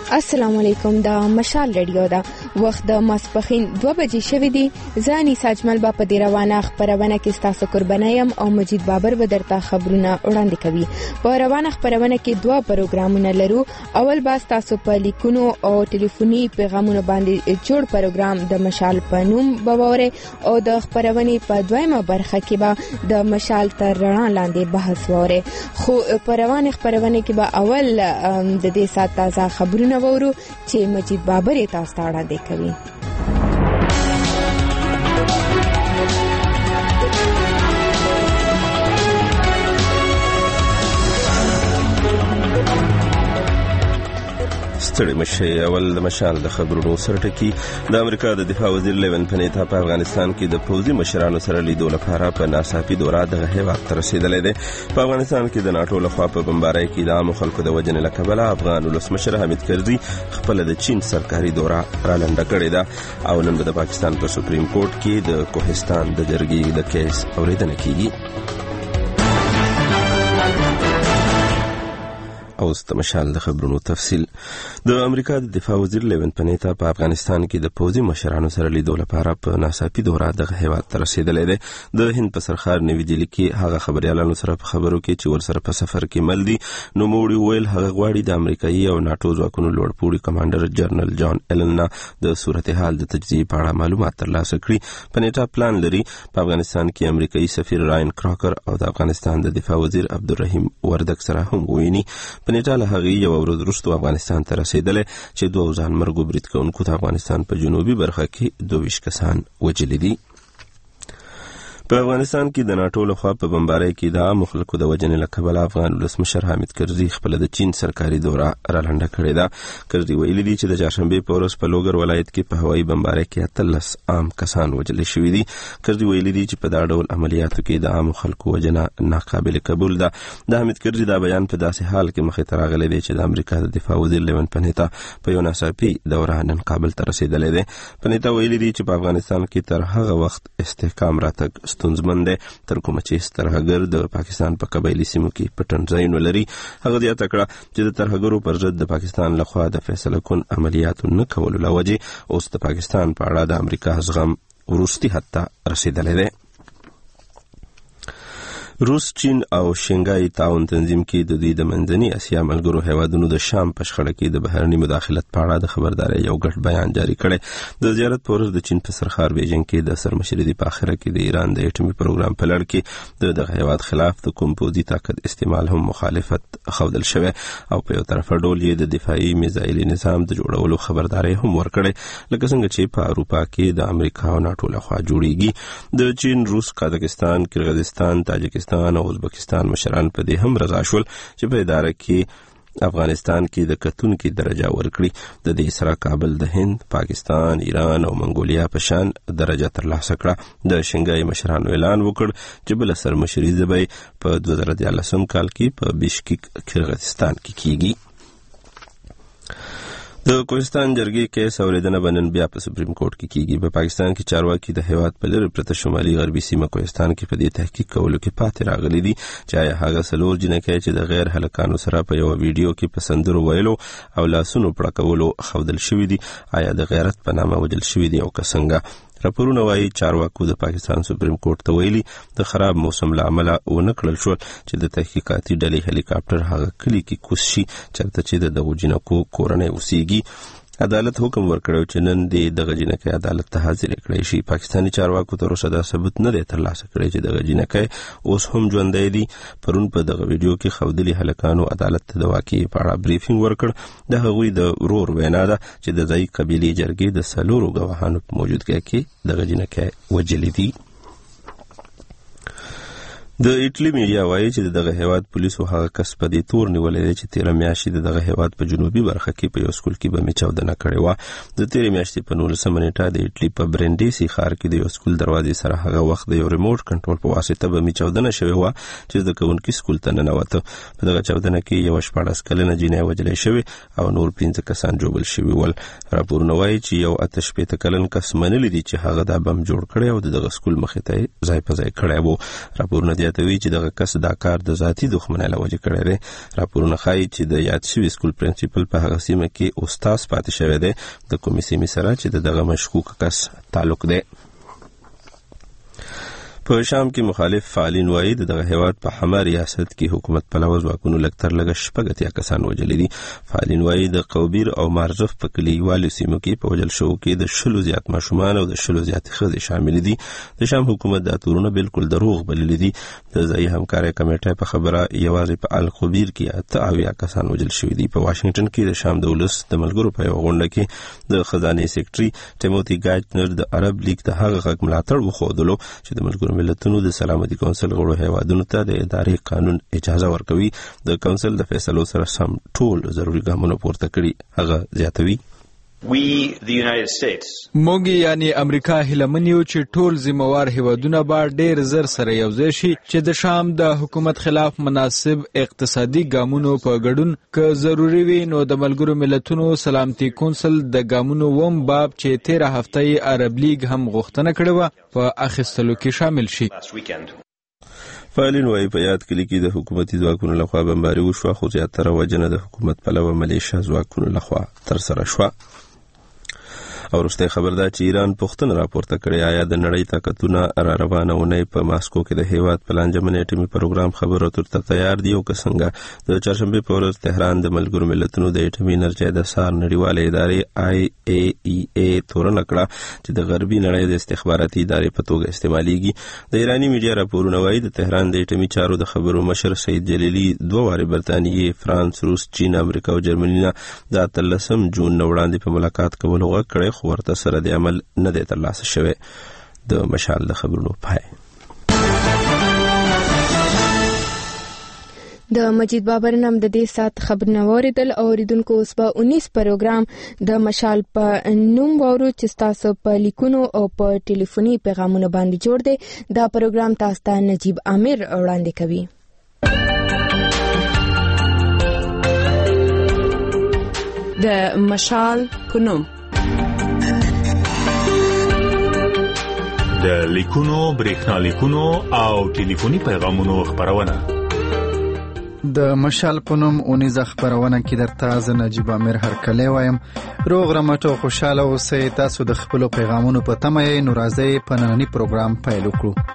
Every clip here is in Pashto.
السلام علیکم. دا مشال رادیو دا وخت د ماسپخین 2 بجې شوې دي. زانی ساجمل با په دی روانه خبرونه کې تاسو قربانایم او مجید بابر به درته خبرونه وړاندې کوي. په روانه خبرونه کې 2 پروګرامونه لرو. اول با تاسو په لیکونو او ټلیفوني پیغامونو باندې جوړ پروګرام د مشال پنوم بواره او د خبرونه په دویمه برخه کې با د مشال تر رڼا لاندې بحث وره. خو په روانه خبرونه کې با اول د دې سات تازه خبرونه وورو چې مجید بابر تاسو ته وړاندې کوي. ستړي مشه. اول د مشال د خبرونو سرټکی. د امریکا د دفاع وزیر لیون پنیتا په افغانستان کې د پوځي مشرانو سره لیدو لپاره په ناڅاپي دوره د هیواد ته رسیدلې ده. په افغانستان کې د ناتو لخوا په بمبارۍ کې د عام خلکو د وژنې له کبله افغان ولسمشر حامد کرزي خپل د چین سرکاري دوره را لنډه کړې ده او نن د پاکستان په سپریم کورټ کې د کوهستان د جرګې د کیس اوریدنه کیږي. او ستمشال د خبرونو تفصیل. د امریکا د دفاع وزیر لیون پنیتا په افغانستان کې د پوځي مشرانو سره لیدو لپاره په ناڅاپي دوره د هیواد ته رسیدلې ده. د هند په سرخار نوی دلی کې هغه خبريالانو سره په خبرو کې چې ورسره په سفر کې مل دي نو موړي ویل هغه غواړي د امریکایي او ناتو ځواکونو لوړپوړي کمانډر جنرال جان ایلن د صورتحال د تجزیه په اړه معلومات ترلاسه کړي. پنیتا پلان لري په افغانستان کې امریکایي سفیر راین کراکر او د افغانستان د دفاع وزیر عبدالرحیم وردک سره هم وویني. پنیتا له هغه یو ورځ وروسته افغانستان ته رسیدله چې 2 ځانمرګو برید کوونکو د افغانستان په جنوبي برخه کې 22 کسان وژلي دي. په افغانستان کې د ناتو لخوا په بمبارۍ کې د عام خلکو د وژنې له کبله افغان ولسمشر حامد کرزي خپل د چین سرکاري دوره را لنډه کړې ده. کرزي ویلي دي چې د چهارشنبې په ورځ په لوګر ولایت کې په هوایي بمبارۍ کې 13 عام کسان وژل شوي دي. کرزي ویلي دي چې په دا ډول عملیاتو کې د عام خلکو وژنه ناقابل قبول ده. د حامد کرزي دا بیان په داسې حال کې مخې ته راغلی دی چې د امریکا د دفاع وزیر لیون پنیتا په یو ناڅاپي دوره نن کابل ته رسیدلی دی. پنیتا ویلي دي چې په افغانستان کې تر هغه وخت استحکام راتګ ستونزمن دی تر کومه چې ترهګر د پاکستان په قبایلی سیمو کې پټن ځایونه لري. هغه زیاته کړه چې د ترهګرو پر ضد د پاکستان لخوا د فیصله کن عملیاتو نه کولو له وجې اوس د پاکستان په اړه د امریکا زغم وروستي حد ته رسیدلی دی. روس، چین او شنګای تعاون تنظیم کې د دوی د منځني اسیا ملګرو هیوادونو د شام په شخړه کې د بهرني مداخلت په اړه د خبرداري یو غټ بیان جاری کړی. د زیارت په ورځ د چین په سرخار بیجینګ کې د سرمشري دی په اخره کې د ایران د اټومي پروګرام په لړ کې د هیواد خلاف د کوم پوځي طاقت استعمال هم مخالفت خودل شوی او په یو طرف ډول یې د دفاعي میزایل نظام د جوړولو خبرداري هم ورکړي لکه څنګه چې په اروپا کې د امریکا او ناتو لخوا جوړیږي. د چین، روس، قزاقستان، کرغیزستان، تاجکستان او ازبکستان مشران په دې هم رضا شول چې په اداره کې افغانستان کې د کتونکو درجه ورکړي. د دې سره کابل د هند، پاکستان، ایران او منګولیا په شان درجه ترلاسه کړه. د شنګای مشرانو اعلان وکړ چې بل سرمشري زبې په 2013 کال کې په بشکک کرغیزستان کې کیږي. د کوهستان جرګې کیس اوریدنه بنن بیا په سپریم کورټ کې کیږي. په پاکستان کې چارواکي د هیواد په لری پرته شمالي غربي سیمه کوهستان کې په دې تحقیق کولو کې پاتې راغلي دي چې هغه سلور جنکې چې د غیر هلکانو سره په یو ویډیو کې پسندرو ویلو او لاسونو پړکولو خودل شوی دي آیا د غیرت په نامه وجل شوی دي او څنګه. راپورونه وايي چارواکو د پاکستان سپریم کورټ ته ویلي د خراب موسم له امله ونکړل شو چې د تحقیقاتي ډلې هلیکاپټر هغه کلی کې کوز شي چرته چې د دغو جنکو کورنۍ اوسېږي. عدالت حکم ورکړو چې نن دغه جنکې عدالت ته حاضر کړي شي. پاکستانی چارواکو تر اوسه دا ثبوت نه دی ترلاسه کړی چې دغه جنکې اوس هم ژوندۍ دي. پرون په دغه ویډیو کې خودلی هلکانو عدالت ته د واقعي په اړه بریفینګ ورکړ. د هغوی د ورور وینا ده چې د ځای قبيلي جرګې د سلورو غواهانو په موجودګۍ کې دغه جنکې وجلې دي. د ایټلی میډیا وایي چې دغه هیواد پولیسو هغه کس په دې تور نیولې دی چې 13 میاشتې دغه هیواد په جنوبي برخه کې په یو سکول کې بمې چاودنه کړې و. د 13 میاشتې په 19 نیټه د ایټلی په برندیسی ښار کې د یو سکول دروازې سره هغه وخت د یو ریموټ کنټرول په واسطه بمې چاودنه شوې و چې د کوونکی سکول ته ننوته. په دغه چاودنه کې یو 14 کلنه جنۍ وژل شوې او نور 15 کسان ژوبل شوي ول. راپورونه وایي چې یو 18 کلن کس منلی دی چې هغه دا بم جوړ کړی او دغه سکول مخې ته ځای په ځای کړی و. راپورونه زیاتوي چې دغه کس دا کار د ذاتي دښمنۍ له وجې کړی دی. راپورونه ښایي چې د یاد شوي سکول پرنسپل په هغه سیمه کې استاد پاتې شوی دی د کومې سیمې سره چې د دغه مشکوک کس تعلق دی. په شام کې مخالف فعالین وایي دغه هیواد په حما ریاست کې حکومت پلوه ځواکونو لږتر لږه 6 کسان وژلي دي. فعالین وایي د قوبیر او مارزف په کلیوالو سیمو کې په وژل شوو کې د 10 زیات ماشومان او د 10 زیات ښځې شامل دي. د شام حکومت دا تورونه بالکل دروغ بللي دي. د ځایي همکارۍ کمیټې په خبره یوازې په القوبیر کې 8 کسان وژل شوي دي. په واشنگټن کې د شام د ولس د ملګرو په یو غونډه کې د خزانې سیکرټري ټیموتی ګاچنر د عرب لیگ د هغه غږ ملاتړ وښودلو چې د ملګرو ملتونو د سلامتي کونسل غړو هیوادونو ته د ادارې قانون اجازه ورکوي د کونسل د فیصلو سره سم ټول ضروري ګامونه پورته کړي. هغه زیاتوي We the United States موږ یعنی امریکا هیلمنیو چې ټول ذمہوار هیوادونه به ډیر زر سره یوځای شي چې د شام د حکومت خلاف مناسب اقتصادي ګامونو په ګډون که ضروری وي نو د ملګرو ملتونو سلامتي کونسل د ګامونو ووم باب چې 13 هفتې عرب لیگ هم غوښتنه کړې وه په اخیستلو کې شامل شي. فعالین وایي په یاد کلي کې د حکومتي ځواکونو لخوا بمباري وشوه خو زیاتره وجنه د حکومت پلوه ملیشه ځواکونو لخوا ترسره شوه. او وروستی خبر دا چې ایران پوښتنه راپورته کړې آیا د نړۍ طاقتونه را روانه اونۍ په ماسکو کې د هیواد په لانجمن اټومي پروګرام خبرو اترو ته تیار دي او که څنګه. د چهارشنبې په ورځ تهران د ملګرو ملتونو د اټومي انرژۍ د څار نړیوالې ادارې IAEA تورنه کړه چې د غربي نړۍ د استخباراتي ادارې په توګه استعمالیږي. د ایراني میډیا راپورونه وایي د تهران د اټومي چارو د خبرو مشر سید جلیلی 2 وارې برطانیې، فرانس، روس، چین، امریکا او جرمني نه د 13 جون نه وړاندې په ملاقات کولو غوږ کړی خو ورته سره د عمل نه دی ترلاسه شوی. د مشال د خبرونو پای. د مجید بابر نام د دې سات خبرونه اوریدل او اوریدونکو اوس په 19 پروګرام د مشال په نوم وورو چې تاسو په لیکونو او په ټلیفوني پیغامونو باندې جوړ دی. دا پروګرام تاسو ته نجیب عامر وړاندې کوي. د مشال په نوم د لیکونو، برېښنا لیکونو او ټلیفوني پیغامونو خبرونه. د مشال په نوم اونیزه خبرونه کې درته زه نجیب عامر هرکلی وایم. روغ رمټ او خوشاله اوسئ. تاسو د خپلو پیغامونو په تمه یې نو راځئ په ننني پروګرام پیل وکړو.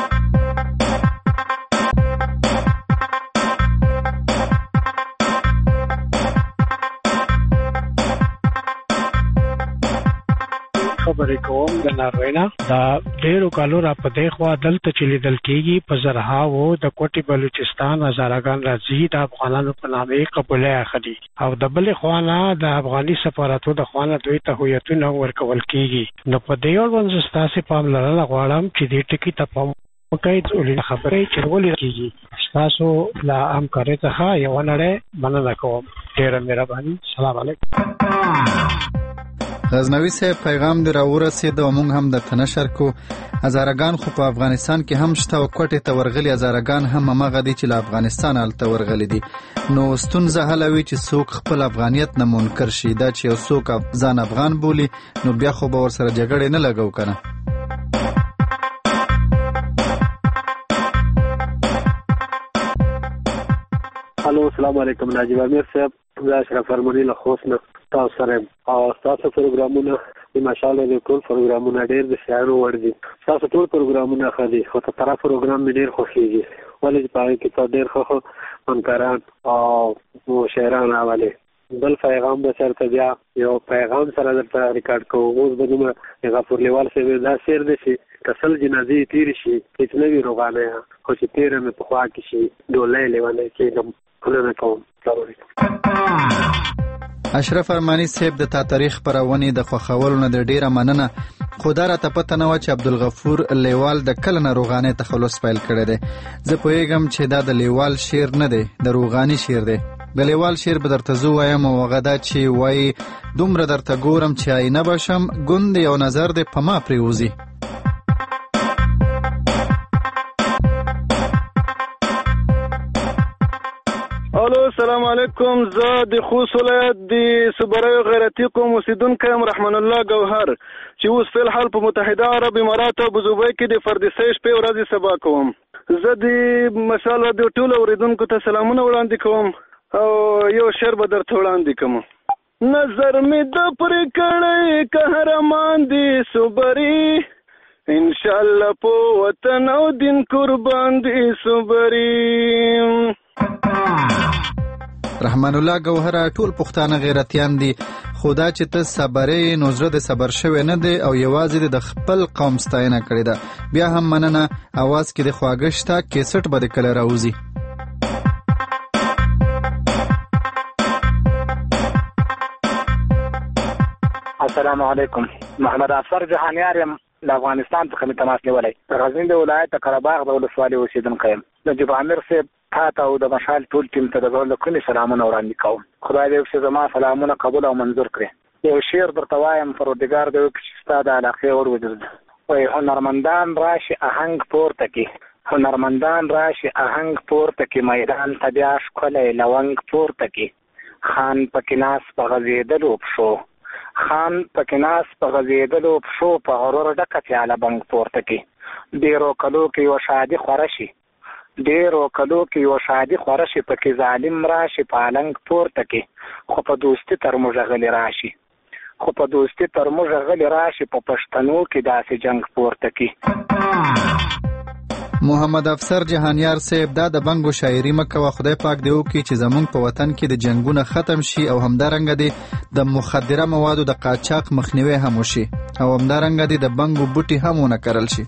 خبرې کوم د ناروینا دا ډېرو کالو را پدې خوا دلته چې لیدل کېږي په زرهاوو د کوټي بلوچستان هزارهګان راځي د افغانانو په نامې قبوله اخلي او د بلې خوا نه د افغاني سفارتو د خوا نه دوی ته هویتونه ورکول کېږي. نو په دې اړوند زه ستاسې پاملرنه غواړم چې دې ټکي ته پام وکړئ. خبرې چې ولې کېږي ستاسو له همکارۍ څخه یوه نړۍ مننه کوم. ډېره مهرباني. سلام علیکم. غزنوي صاحب پیغام دی راورسېد او موږ هم درته نشر کو. هزارهګان خو په افغانستان کې هم شته او کوټې ته ورغلي هزارهګان هم همغه دي چې له افغانستان هلته ورغلي دي. نو ستونزه هله وي چې څوک خپل افغانیت نه منکر شي. دا چې یو څوک ځان افغان بولي نو بیا خو به ورسره جګړې نه لګو کنه. الو السلام علیکم ناجیب عامر صاحب. زه اشرف ارمنی له خوست نه تاسو سره او تاسو پروګرامونه د ماشاءالله د ټول پروګرامونه ډېر د شایانو وړ دي. تاسو ټول پروګرامونه ښه دي خو ته طرف پروګرام مې ډېر خوښیږي ولې چې په هغې کې ته ډېر ښه فنکاران او شاعران راولې. بل پیغام به سره بیا یو پیغام سره درته ریکارډ کوو. اوس به دومره غفور لیوال صاحب دا شعر دی چې کسل جنازې تېرې شي هېڅ نه وي روغانه خو چې تېره مې په خوا کې شي ډولۍ لیونی کېږم. مننه کوم. السلام علیکم. اشرف ارمانی صاحب د تا تاریخ پرونې د خوښولو نه د ډیره مننه. خو دا راته پته نه وه چې عبدالغفور لیوال د کله نه روغانۍ تخلص پیل کړی دی. زه پوهیږم چې دا د لیوال شعر نه دی د روغاني شعر دی. د لیوال شعر به درته زه وایم او هغه دا چې وایي دومره درته ګورم چې آینه بشم ګوند یو نظر دی په ما پرېوځي. الو السلام علیکم. زه د خوست ولایت د صبریو غیرتي قوم اوسیدونکی یم رحمان الله ګوهر چې اوس فی الحال په متحده عرب امارات او ابوظبي کې د فردوسي شپې ورځې سبا کوم. زه د مشال د ټولو اوریدونکو ته سلامونه وړاندې کوم او یو شعر به درته وړاندې کوم. نظر می د پر کړه قهرمان دي صبري انشاءالله په وطن او دین قربان دي صبري. رحمان الله گوهره ټول پښتانه غیرتیان دي، خدا چې ته صبرې نو زړه د صبر شوی نه دی او یوازې د خپل قوم ستاینه کړې ده. بیا هم مننه، اواز کې د خواږه شته، کیسټ به د کله راوځي. السلام علیکم، محمد افسر جهانیار یم، د افغانستان څخه می تماس نیولی. د غزني د ولایت قرهباغ د ولسوالۍ اوسېدونکی یم. نجیب عامر صاحب تاته او د مشال ټول ټیم ته د زړه له کومې سلامونه وړاندې کوم. خدای دې وکړي زما سلامونه قبول او منظور کړي. یو شعر درته وایم، پروردګار دې وکړي چې ستا د علاقې ور وګرځي. وایي هنرمندان راشي آهنګ پورته کړي، هنرمندان راشي آهنګ پورته کړي، میدان ته بیا ښکلی لونګ پورته کړي. خان پکې ناست په غځېدلو پښو، خان پکې ناست په غځېدلو پښو، په غرور ډکه پیاله بنګ پورته کړي. ډېرو کلو کې یوه شادي خوره شي، ډېرو کلو کې یوه شادي خوره شي، پکې ظالم راشي پالنګ پورته کړي. خو په دوستي تر موږ غلي راشي، خو په دوستي تر موږ غلي راشي، په پښتنو کې داسې جنګ پورته کړي. محمد افسر جهانیار صاحب دا د بنګو شاعري مکوه، خدای پاک دی وکړي چې زمونږ په وطن کې د جنگونه ختم شي او همدارنګه دی د مخدره موادو د قاچاق مخنیوي هم وشي او همدارنګه دی د بنګو بوټي هم ونه کرل شي.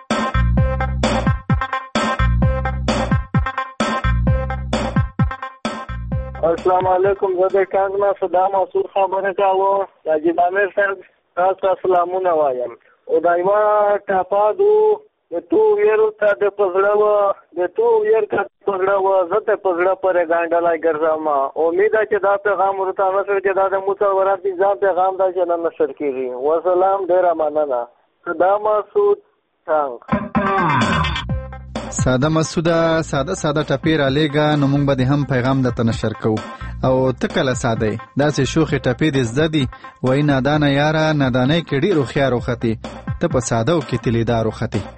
السلام علیکم، زه د کانګنا صدام مسعود خبره کوم. نجیب عامر صاحب تاسو سلامونه وایم. او دایما ټاپادو د تو ویرو ته د پزړه د تو ویر ته پزړه زه ته پزړه پر ګانډلای ګرځم. امید چې دا پیغام ورته نشر چې دا د متصورات ځان پیغام دا چې نه نشر کیږي. وسلام، ډیر مننه. صدام مسعود څنګه ساده مسعوده، ساده ټپې را لېږه نو موږ به دې هم پیغام درته نشر کوو. او ته کله ساده یې، داسې شوخې ټپې دې زده دي. وایي نادانه یاره، نادانۍ کې ډېر هوښیار وختې، ته په ساده او کې تلیدار وختې.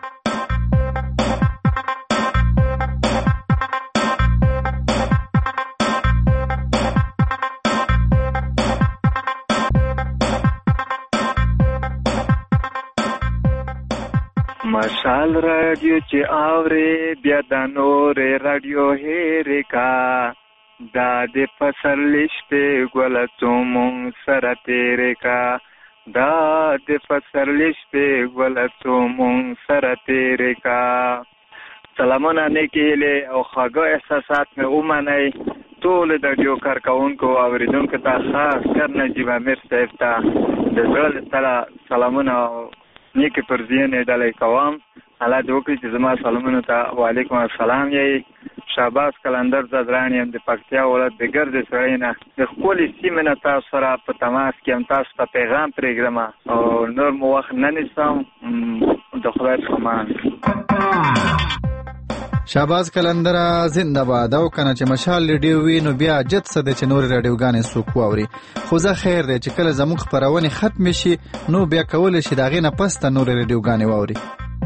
مشال رادیو چې اورې بیا د نورې رادیو هېرې کا، دا د پسرلي شپې ګله څو مونږ سره تېرې کا، دا د پسرلي شپې ګله څو مونږ سره تېرې کا. سلامونه، نیکې هیلې او خواږه احساسات مې ومنئ. ټولو د رادیو کارکوونکو او اورېدونکو ته خاص کر نجیب عامر صاحب ته د زړه له تله سلامونه او نیکی پر زیانې ډالۍ کوم. الله دې وکړي چې زما سلامونو ته وعلیکم السلام یې. شهباز قلندر زدران یم د پکتیا ولایت د ګرد سړی نه، د ښکلې سیمې نه تاسو سره په تماس کې یم. تاسو ته پیغام پرېږدم او نور مو وخت نه نیسم. د خدای څخه مننه. شهباز قلندر زنده باد. او کنه چې مشال ریډیو وي نو بیا جد څه دی چې نور راډیوګانې څوک واوري. خو زه خیر دی چې کله زموږ خپرونې ختم شي نو بیا کولی شي د هغې نه پس ته نور راډیوګانې واوري.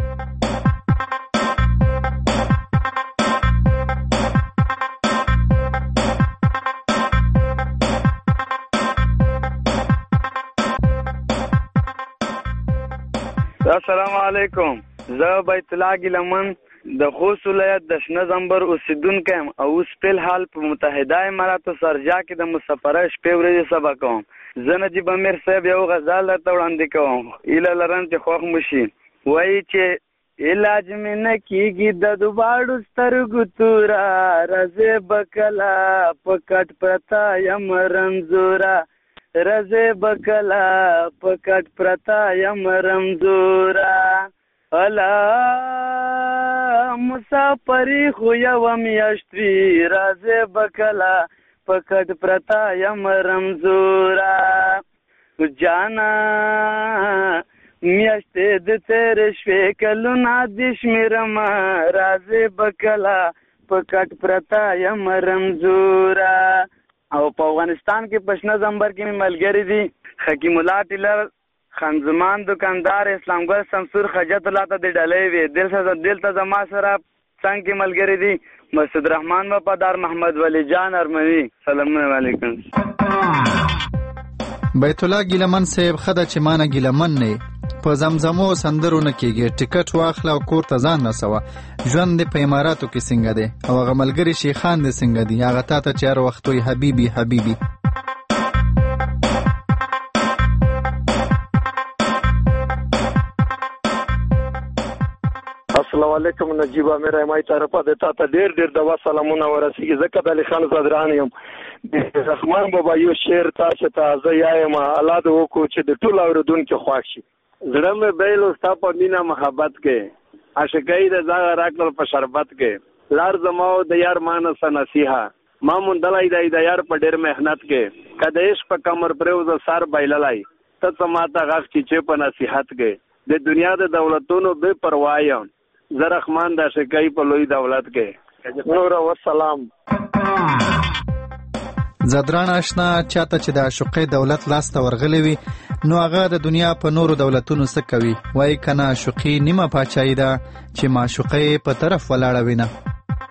السلام علیکم، زه بیت الله ګیلمن د خوست ولایت د شنه زنبر اوسیدونکی یم او اوس فلحال په متحده اماراتو شارجه کې د مسافرۍ شپې ورځې سبا کوم. زه نجیب عامر صاحب یو غزل درته وړاندې کوم، هیله لرم چې خوښ مو شي. وایي چې علاج مې نه کېږي د دواړو سترګو توره، رځې به کله په کټ پرته یم رمزوره، رځې به کله په کټ پرته یم رمزوره. الا مسافری خو یوه میاشت وي، رځې به کله په کټ پرته یم رمزوره. جانا میاشتې د تېرې شوې کلونه دې شمېرمه، رځې به کله په کټ پرته یم رمزوره. او په افغانستان کې په شنه زنبر کې مې ملګري دي حکیم الله ټیلر خانزمان دکاندار اسلامګل شمسور حجت الله ته د ډلې وی دل ته زما سره څنګه ملګری دي مسعود رحمان وفادار محمد ولی جان ارمنی سلام علیکم. بیت الله ګیلمن صاحب خدای چې مانه ګیلمن نه په زمزمو سندرو نه کېږي ټیکټ واخله او کور ته ځان رسوه. ژوند دې په اماراتو کې څنګه دی او هغه ملګري شیخان دې څنګه دي هغه تا ته چې هر وخت وایي حبیبي حبیبي. السلام علیکم نجیب امیر مای طرفه د تا ته ډیر د سلامونه ورسیږي. زه کده علی خان زدران یم. رحمان بابا یو شعر تاسو ته زه یایم الله دې وکړو چې د ټول اوریدونکو خوښ شي. زړه مې بیل ستا په مینا محبت کې عاشقۍ د ځای راکړل په شربت کې لار زماو د یار مانس نصیحه ما مونډلای د یار په ډیر مهنت کې کده عشق په کمر پروز سار بایللای ته سماته غږ چې په نصیحت کې د دنیا د دولتونو بے پروايي زه رحمان د عاشقۍ په لوی دولت کې نور و سلام. زدران آشنا چاته چې د عاشقۍ دولت لاس ته ورغلی وي نو هغه د دنیا په نورو دولتونو څه کوي وایي کنه عاشقي نیمه پاچاهي ده چې معشوقۍ په طرف ولاړه وي نه.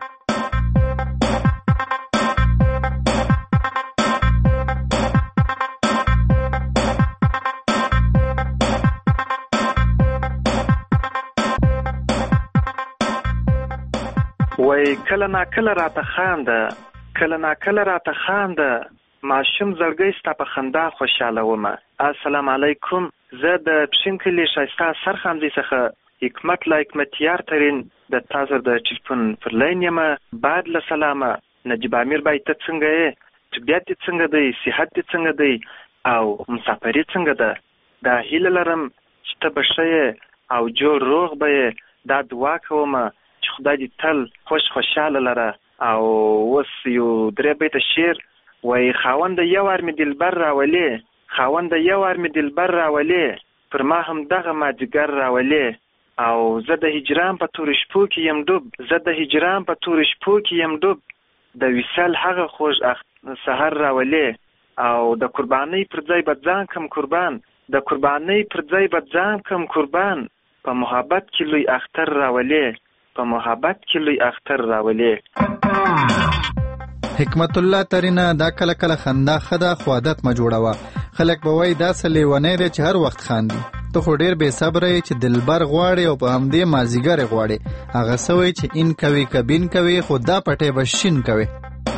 وای کله نا کله راته خانده کله نا کله راته خانده ماشوم زړګی ستا په خندا خوشاله ومه. السلام علیکم. زه د پښین کلي ښایسته سرخاندې څخه حکمت لا حکمتیار ترین د تاسو د ټلیفون پر لاین یم. بعد له سلامه نجیب امیر بای ته څنګه یې طبیعت دې څنګه دی صحت دې څنګه دی او مسافري څنګه ده. دا هیله لرم چې ته به ښه او جوړ روغ به یې. دا دعا کومه چې خدای دې تل خوشاله لره. او اوس یو درې بیته شعر وای خاوند یو ور می دلبر راولي خاوند یو ور می دلبر راولي پر ما هم دغه ما جګر راولي او زه د هجران په تور شپو کې یم ډوب زه د هجران په تور شپو کې یم ډوب د وصال هغه خوږ سحر راولي او د قربانۍ پر ځای بدځان کم قربان د قربانۍ پر ځای بدځان کم قربان په محبت کې لوی اختر راولي په محبت کې لوی اختر راولي. حکمت الله ترینه دا کله کله خندا خدا خو عادت ما جوړوه. خلک به وایي دا څه لیونی دی چې هر وخت خاندي. ته خو ډېر بې صبره یې چې دلبر غواړې او په همدې مازدیګر یې غواړې. هغه څه وایي چې این کوي که بین کوي خو دا پټی به شین کوي.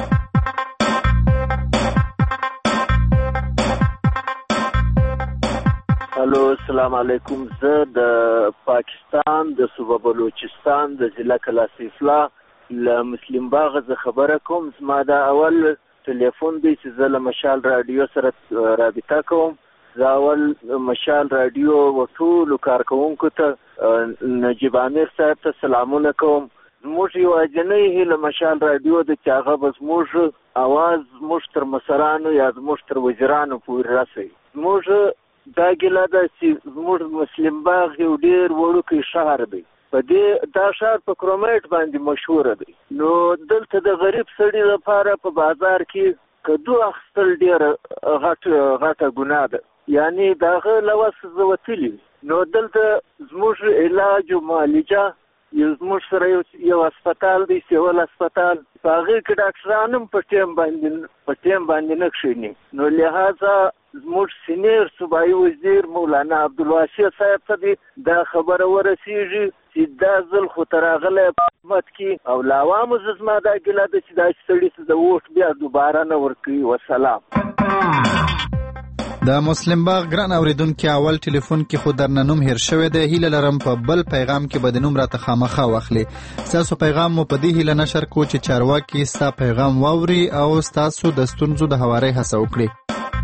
الو السلام علیکم. زه د پاکستان د صوبه بلوچستان د ضلع کلاسیفلا له مسلم باغ زه خبره کوم. زما دا اول ټلیفون دی چې زه له مشال رادیو سره رابطه کوم. زه اول مشال رادیو و ټولو کارکوونکو ته نجیب امیر صاحب ته سلامونه کوم. زموږ یوازینۍ هیله مشال رادیو ده چې هغه به زموږ اواز زموږ تر مشرانو یا زموږ تر وزیرانو پورې رسوي. زموږ دا ګیله ده چې زموږ مسلم باغ یو ډېر وړوکی ښار دی. په دې دا ښار په کرومایټ باندې مشهوره دی. نو دلته د غریب سړي لپاره په بازار کې کدو اخیستل ډېره غټه ګناه ده. یعنی د هغه له وسه زه وتلي. نو دلته زموږ علاج او معالجه زموږ سره یو هسپتال دی سیول هسپتال په هغې کې ډاکټران هم په ټیم باندې نه کښېني. نو لهذا زموږ سینیر صوبایي وزیر مولانا عبدالواسع صاحب ته دې دا خبره ورسیږي چې دا ځل خو تر راغلی په حکومت کې او له عوامو زه زما دا ګیله ده چې دا سړي ته د ووټ بیا دوباره نه ورکوي. وسلام. د مسلم باغ ګران اوریدونکي اول ټلیفون کې خو درنه نوم هیر شوی دی. هیله لرم په بل پیغام کې به د نوم راته خامخا واخلي. ستاسو پیغام مو په دې هیله نشر کو چې چارواکي ستا پیغام واوري او ستاسو د ستونزو د هوارۍ هڅه وکړي.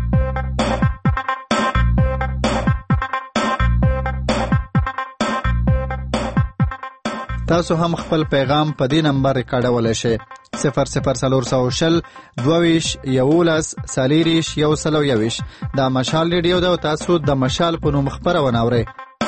تاسو هم خپل پیغام په دې نمبر ریکارډولی شئ 0040 22 11 40 121. دا مشال ریډیو ده او تاسو د مشال په نوم خپرونه اورئ.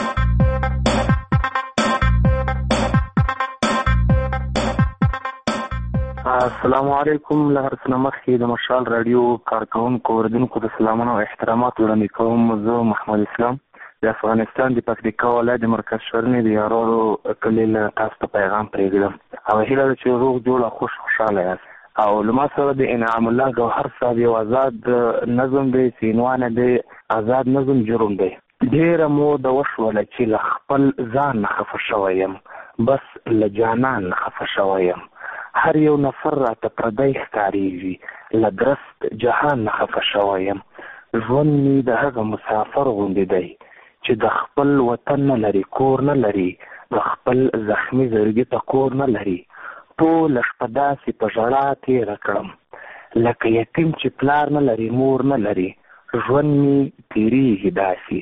السلام علیکم. له هر څه نه مخکې د مشال راډیو کارکوونکو اوریدونکو د سلامونه او احترامات وړاندې کوم. زه محمد اسلام د افغانستان د پکتیکا ولایت د مرکز شورنې د یارانو کلي له تاسو ته پیغام پرېږدم او هیله ده چې روغ جوړ او خوشحاله یاست او له ما سره د انعام الله ګوهر صاحب یو آزاد نظم دی چې عنوان دی آزاد نظم جرم دی. ډېره موده وشوله چې له خپل ځان نه خفه شوی یم، بس له جانان نه خفه شوی یم. هر یو نفر راته پردی ښکارېږي، له درست جهان نه خفه شوی یم. ژوند مې د هغه مسافر غوندې دی چې د خپل وطن نه لري، کور نه لري، د خپل زخمي زړګي ته کور نه لري. ټوله شپه داسې په ژړا تېره کړم لکه یتیم چې پلار نه لري، مور نه لري. ژوند مې تېرېږي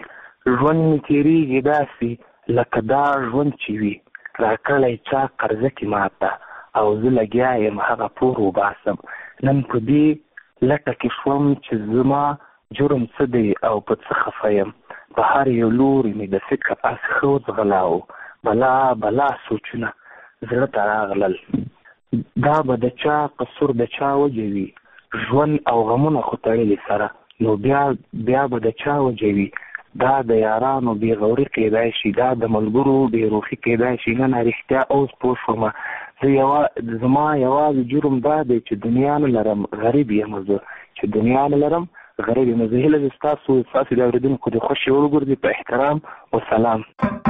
داسې لکه دا ژوند چې وي راکړی چا قرضه کې ماته او زه لګیا یم هغه پور وباسم. نن په دې لټه کې شوم چې زما جرم څه دی او په څه خفه یم. په هر یو لوري مې د فکر اسخه وځغلاو، بلا سوچونه زړه ته راغلل. دا به د چا قصور د چا وجه وي، ژوند او غمونه خو تړلي سره، نو بیا به د چا وجه وي. دا د یارانو بې غوري کېدای شي، دا د ملګرو بې روخي کېدای شي. نه رښتیا اوس پوه شوم زما یوازې جرم دا دی چې دنیا نه لرم، غریب یم زه چې دنیا نه لرم، غریب یم زه. هیله ده ستاسو د اورېدونکو د خوښې وګرځي. په احترام وسلام.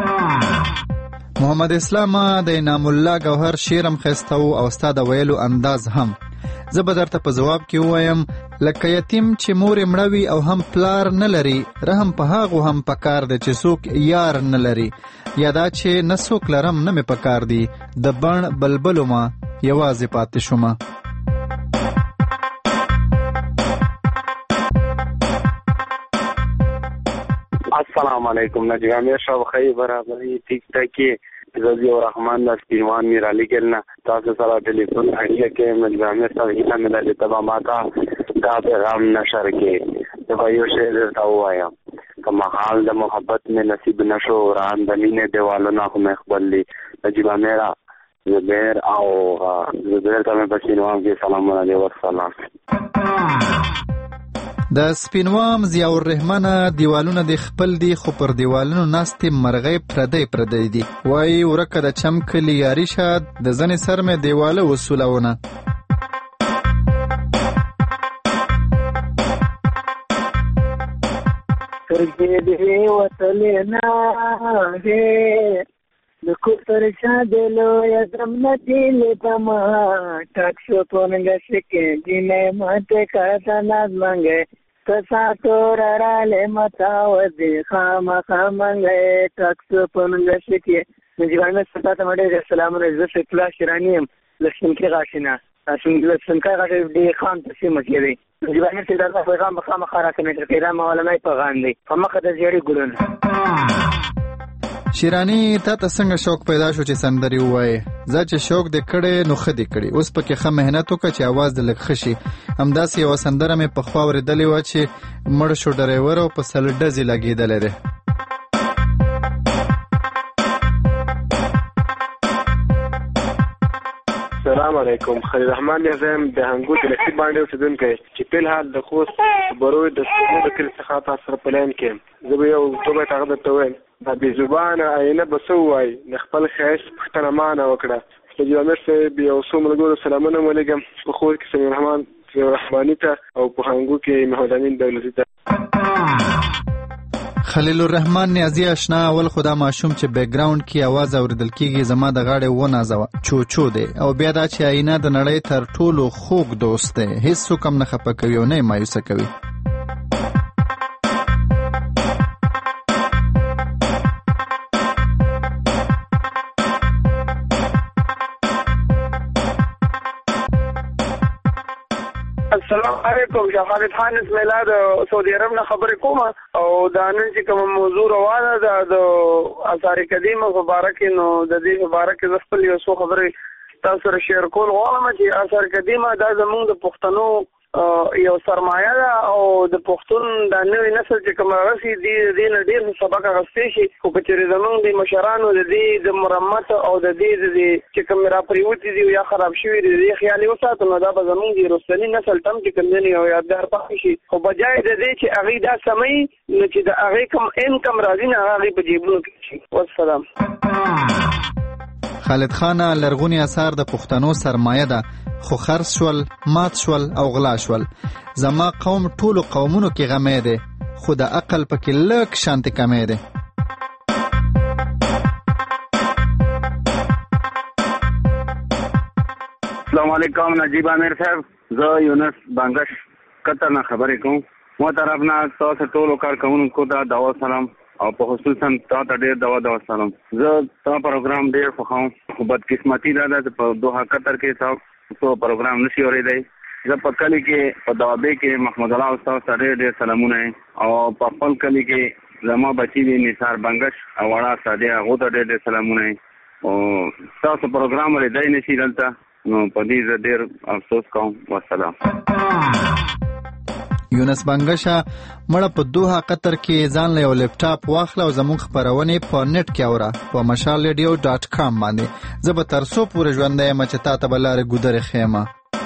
محمد اسلام د انعام الله ګوهر شعرم ښایسته و او ستا د ویلو انداز هم. زه به درته په ځواب کې ووایم لکه یتیم چې مور یې مړه وي او هم پلار نه لري، رحم په هغو هم پکار دی چې څوک یار نه لري. یا دا چې نه څوک لرم نه مې پکار دی، د بڼ بلبلو ما یوازې پاتې شومه. السلام علیکم. نجیب امیر صاحب خی برابرۍ ټیک ټاکي زه رحمان د سپینوان میر علی ګلنا تاسو سره ټلیفون اړیکه کې نجیب امیر صاحب هیله مې ده چې تبا ماته دا پیغام نشر کې د یو شی درته ووایم که محال د محبت مې نصیب نشو ران د مینې دیوالونه خو مې خپل دي. نجیب امیر زبیر او زبیر ته مې په سپینوان کې سلامونه دی. والسلام. د سپینوام ضیاء الرحمن دیوالونه د خپل دي خو پر دیوالونو ناستې مرغۍ پردی دي. وایي ورکه د چم کلي یاري شاد د زنې سر مې دیواله وسولونه. سترګې دې وتلې نه د کوتر شاده لویه زمنتي لیدمه ټاکسفون غشکې جینې ماته کاته ناز منګې تساتور راله متاوځي خامخا منګې ټاکسفون غشکې. نجیب امیر صاحب ته مډه سلامونه. زه فکلا شیرانی یم لښنکي غاشینا لښنکي غاشي دې خان تسمه کړی. نجیب امیر صاحب دا پیغام خامخا راکنه چې پیغام ولنای پیغام دی په مخه د زیړی ګلونه. شیرانی تا ته څنګه شوق پیدا شو چې سندري ووایې؟ زه چې شوق دې کړی نو ښه دې کړی، اوس پکې ښه محنت وکړه چې اواز دې لږ ښه شي. همداسې یوه سندره مې پخوا اورېدلې وه چې مړ شو ډریور او په سل ډزې لګېدلی دی. السلام علیکم. خلیل رحمان یزم د هنګو د لکټي باندې اوسیدونکی چې په الحال د خوست بروي د سپینو د کلي څخه تاسو سره پلان کې زه به یو ټوبه تاغه درته وایم. دا بې زبانه آینه به څه ووایي، د خپل ښایست پوښتنه مانه وکړه. نجیب امیر صاحب یو څو ملګرو سلامونه ولیږم، په خوست کې سمیع رحمان رحماني ته او په هنګو کې محمد امین دولتي ته. خلیل الرحمن نیازی آشنا اول خدا ماشوم چې بیک گراوند کې आवाज اوریدل کیږي زما د غاړې و نازوه چوچو دی او بیا دا چې آینه د نړۍ تر ټولو خوږ دوست دی، هیڅ څوک هم نه خفه کوي او نه مایوسه کوي. السلام علیکم. خالد خان اسماعیل د سعودي عرب نه خبرې کوم او دا نن چې کوم موضوع روانه ده د آثار قدیمه مبارک، نو د دې مبارک ز خپل یو څو خبرې تاسو سره شیر کول غواړم چې آثار قدیمه دا زموږ د پښتنو یو سرمایه ده او د پښتون د نوې نسل چې کوم راسي دې نه ډېر سبق اخیستی شي خو که چېرې زمونږ د مشرانو د دې د مرمت او د دې چې کوم راپرېوتي دي یا خراب شوي دي د دې خیال یې وساتو نو دا به زمونږ د رستني نسل ته هم چې کوم دی یو یادګار پاتې شي خو بجای د دې چې هغوی دا سموي نو چې د هغې کوم انکم راځي نه هغه هغوی په جیبونو کې شي. والسلام. خالد خان لرغونی اثار د پښتنو سرمایه ده خو خرڅ شول، مات شول او غلا شول. زما قوم ټولو قومونو کې غمی دی خو د عقل پکې لږ شانتې کمی دی. السلام علیکم نجیب امیر صاحب، زه یونس بانګش قطر نه خبرې کوم. مو طرف نه تاسو ټولو کارکوونکو ته دعا سلام او په خصوصا تا ته ډېر دعا سلام. زه تا پروګرام ډېر خوښوم خو بدقسمتي دا ده په دوحه قطر کې تاسو پروګرام نشي اورېدی. زه په کلي کې په دوابۍ کې محمد الله استاد ته ډېر سلامونه او په خپل کلي کې زما بچي دي نثار بنګش او وړه سادیه هغو ته ډېر سلامونه او تاسو پروګرام اورېدی نشي دلته نو په دې زه ډېر افسوس کوم. والسلام. یونس بنګشه مړه په دوحه قطر کې ځان له یو لپټاپ واخله او زموږ خپرونې په نت کې اوره په mashalradio.com باندې. زه به تر څو پورې ژوندی یم چې تا ته به لارې ګودرې ښیمه.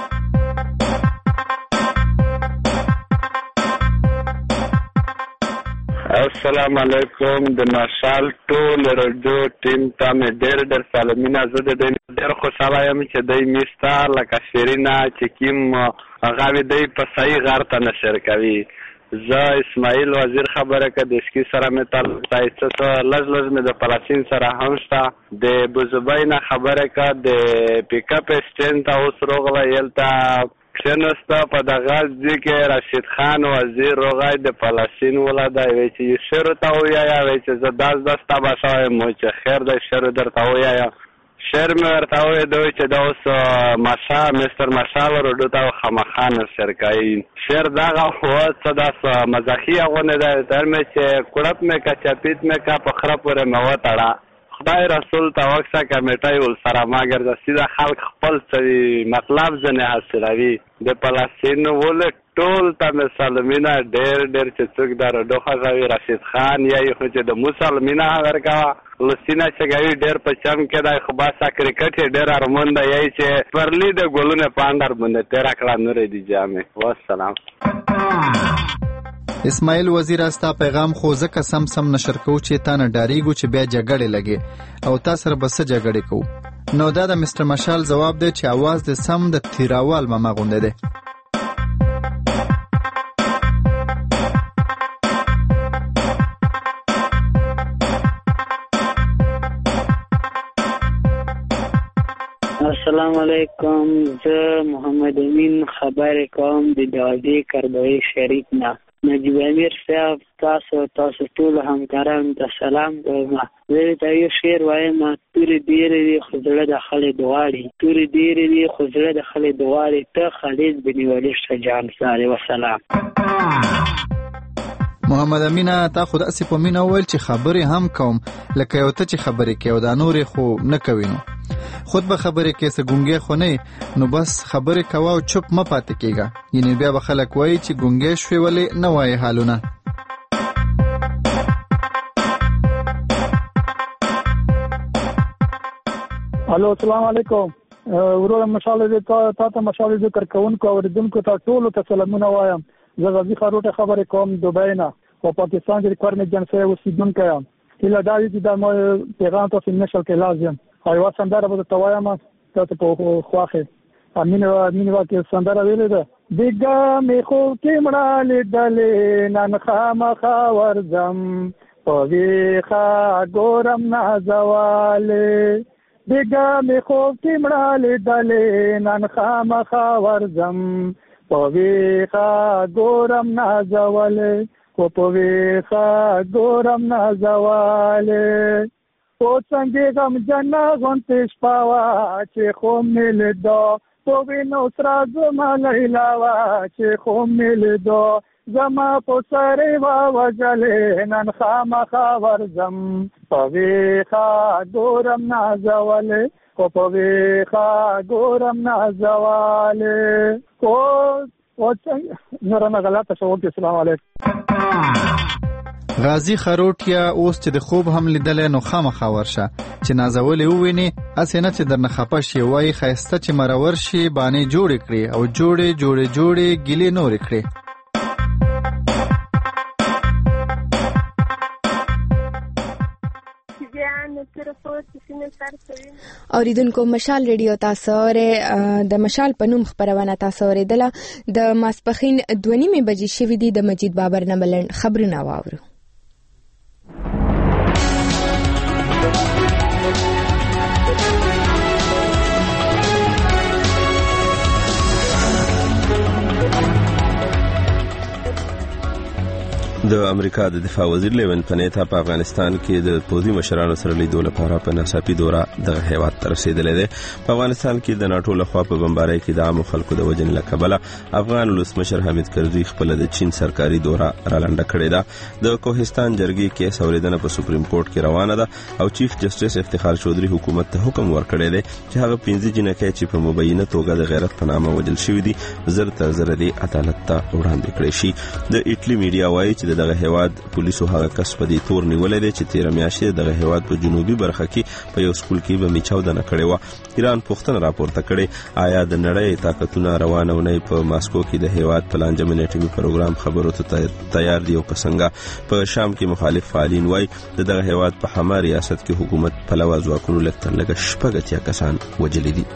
السلام علیکم د مشال ټول رادیو ټیم ته مې ډېر سلامونه. زه د دوی ډېر خوشحاله یم چې دوی میستا لکه شیرینه چې کوم هغه وي دوی په صحیح غار ته نشر کوي. زه اسماعیل وزیر خبره که د اسکي سره مې تعلق څه لږ مې د پلاسین سره هم شته. د بوزبۍ نه خبره که د پیک اپ اسټینډ ته اوس روغله هلته کښېنسته په دغه ځای کې رشید خان وزیر روغی د پلاسین ولده وی چې شعر ته ووایه وی چې زه داس ته به شوی مو چې خیر دی شعر درته ووایه. شعر مې ورته ووایه چې دا اوس مستر مشال روډو ته خامخا نشر کوي. شعر دغه خو څه داسې مزاحي غوندې دی تر مې چې کړپ مې که چپیت مې که په خره پورې مې وتړه. خدای رسول ته وکسه کمیټۍ ولسره ما ګرځه سیده خلک خپل څه مطلب ځنې حاصلوي. د پلاسین ولې ټول ته مې سلمینه ډېر چې څوک د رډو خوښوي رشید خان یا یې خو چې د مسلمینه ورکوه لسینه چې کوي ډېر په چم کې دی خو باسه کرکټ یې ډېر ارمون دی یی چې پرلی د ګلونه پانډر باندې تېره کړه نورې دي جامې. والسلام. اسماعیل وزیر استا پیغام خو ځکه سم نشر کوو چې تا نه ډاریږو چې بیا جګړې لګي او تا سره به څه جګړې کوو. نو دا د مستر مشال ځواب دی چې اواز د سم د تیراوال ماما غونډه دی. السلام علیکم، زه محمد امین خبرې کوم د دوابۍ کربوړی شریف نه. نجیب امیر صاحب تاسو ټول همکارانو ته سلام کوم. زه ته یو شعر وایم تورې ډېرې دي خو زړه د خلې دواړي تورې ډېرې دي خو زړه د خلې دواړي ته خالد بن ولید شجاع انصاري. وسلام. محمد امینه تا خو داسې په مینه وویل چې خبرې هم کوم لکه یو ته چې خبرې کوي او دا نورې خو نه کوي. نو خود به خبرې کې څه ګونګې خو نه نو بس خبرې کوه او چپ مه پاتې کېږه. یعنې بیا به خلک وایي چې ګونګې شوې ولې نه وایي حالونه. الو السلام علیکم ورور مشال دې تا ته مشال ذکر کوونکو اوریدونکو ته ټولو ته سلامونه وایم. زه غازي خاروټه خبرې کوم دوبۍ نه او پاکستان کې ریکوایرمنټ جنسي اوسیدونکی یم. هیله دا چې دا مو پیغام تاسو نشل کې لازم او یو سندره به ته وایم تاسو په خواخه امین واکه سندره ویلې ده دیګه مې خو کې مړه لیدلې نن خامخا ورځم په ویخه ګورم نه زواله دیګه مې خو کې مړه لیدلې نن خامخا ورځم په ویخه ګورم نه زواله او په ویخه ګورم نه زواله او څنګه غم جنا غونته شپاوا چې خو مل دو په وینو سره زما لیلا وا چې خو مل دو زما په سره وا وجلې نن خامخا ورځم په ویخه ګورم نه زواله او په ویخه ګورم نه زواله او او نور نه غلطه شو. السلام علیکم. غازی خروټیا اوس چې د خوب هم لیدل نو خامخا ورشه چې نازولې وویني اسنه چې درنه خپه شي وای خيسته چې مرور شي باندې جوړ کړي او جوړې ګلې نور کړي. اوریدونکو مشال ریډیو تاسو د مشال په نوم خبرونه تاسو اوریدله. د ماسپخین 2:30 بجې شوې دي. د مجید بابر نه بلند خبرونه واورو. د امریکا د دفاع وزیر لیون پنیتا په افغانستان کې د پوځي مشرانو سره لیدو لپاره په ناڅاپي دوره د هیواد ته رسیدلې ده. په افغانستان کې د ناتو لخوا په بمبارۍ کې د عامو خلکو د وژنې له کبله افغان ولسمشر حامد کرزي خپل د چین سرکاري دوره رالنډه کړې ده. د کوهستان جرګې کې اوریدنه په سپریم کورټ کې روانه ده او چیف جسټس افتخار چودھری حکومت ته حکم ورکړی دی چې هغه 15 جنکې چې په مبینه توګه د غیرت په نامه وژل شوې دي زر تر زر دی عدالت ته وړاندې کړي شي. د ایټلی میډیا وایي چې دغه هیواد پولیسو هغه کس په دې تور نیولې دي چې 13 میاشتې دغه هیواد په جنوبي برخه کې په یو سکول کې بمي چاودنه کړې و. ایران پوښتنه راپورته کړې آیا د نړۍ طاقتونه روانونه په ماسکو کې د هیواد پلانجمن اټومي پروګرام خبرو ته تیار دي او څنګه. په شام کې مخالف فعالین وایي دغه هیواد په حما ریاست کې حکومت په لوا ځواکونو لکه شپږ کسان وژلي دي.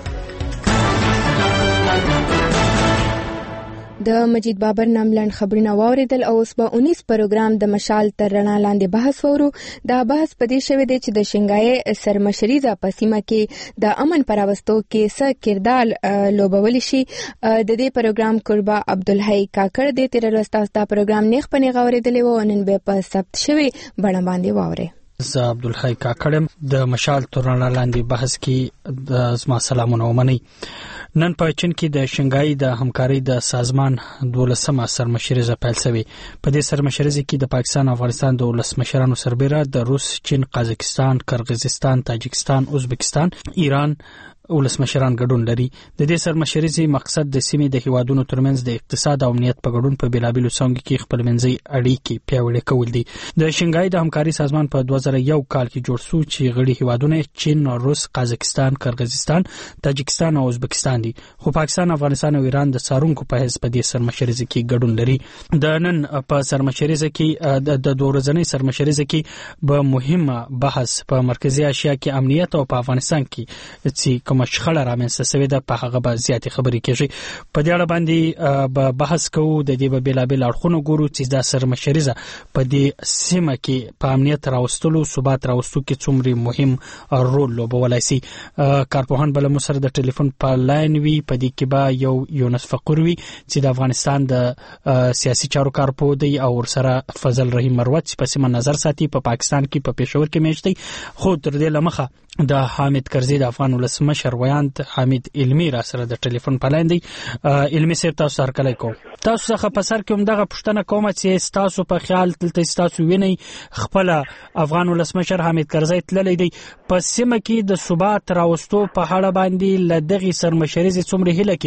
د مجید بابر نام لاند خبرونه واوریدل او اوس به 19 پروګرام د مشال تر رڼا لاندې بحث وورو. دا بحث په دې شوی دی چې د شنګای سرمشریزه په سیمه کې د امن پراوستو کې څه کردار لوبول شي. د دې پروګرام قربا عبدالحی کاکړ د تیر ورځ دا پروګرام نیخ پنی غوړېدلی و نن به په ثبت شوی بڼه باندې واوري. زه عبدالحی کاکړم د مشال تر رڼا لاندې بحث کې د زما سلامونه ومني. نن په چین کې د شنګای د همکارۍ د سازمان 12مه سرمشریزه پیل شوې. په دې سرمشریزه کې د پاکستان او افغانستان د ولسمشرانو سربېره د روس، چین، قازقستان، قرغیزستان، تاجکستان، ازبکستان، ایران ولسمشران ګډون لري. د دې سرمشریزې مقصد د سیمې د هیوادونو ترمنځ د اقتصاد او امنیت په ګډون په بیلابیلو څانګو کې خپلمنځي اړیکې پیاوړې کول دي. د شنګای د همکاري سازمان په 2001 کال کې جوړ شو چې غړي هیوادونه چین، روس، قازقستان، قرغیزستان، تاجکستان او ازبکستان دي. خو پاکستان، افغانستان او ایران د سارونکو په حساب د سرمشریزې کې ګډون لري. د نن په سرمشریزه کې د دورځنۍ سرمشریزه کې به مهمه بحث په مرکزی اسیا کې امنیت او په افغانستان کې چې مشخړه رامنځته شوې ده په هغه به زیاتې خبرې کېږي. په دې اړه باندې به بحث کوو. د دې به بیلابیل اړخونه ګورو چې دا سرمشریزه په دې سیمه کې په امنیت راوستلو، ثبات راوستلو کې څومره مهم رول لوبولی شي. کارپوهان بل مو سره د ټلیفون په لاین وي. په دې کې به یو یونس فقور وي چې د افغانستان د سیاسي چارو کارپوه دی او ورسره فضل رحیم مروت چې په سیمه نظر ساتي په پاکستان کې په پېښور کې میشت دی. خو تر دې لمخه د حامد کرزي د افغان ولسمشر ویاند حامد علمي را سره د ټلیفون په لاین دی. علمي صاحب تاسو سره کله کوم تاسو څخه په سر کې هم دغه پوښتنه کوم چې تاسو په خیال دلته تاسو ویني خپل افغان ولسمشر حامد کرزي تللی دی په سیمه کې د ثبات راوستو په اړه باندې لدغه سرمشریزه څومره هله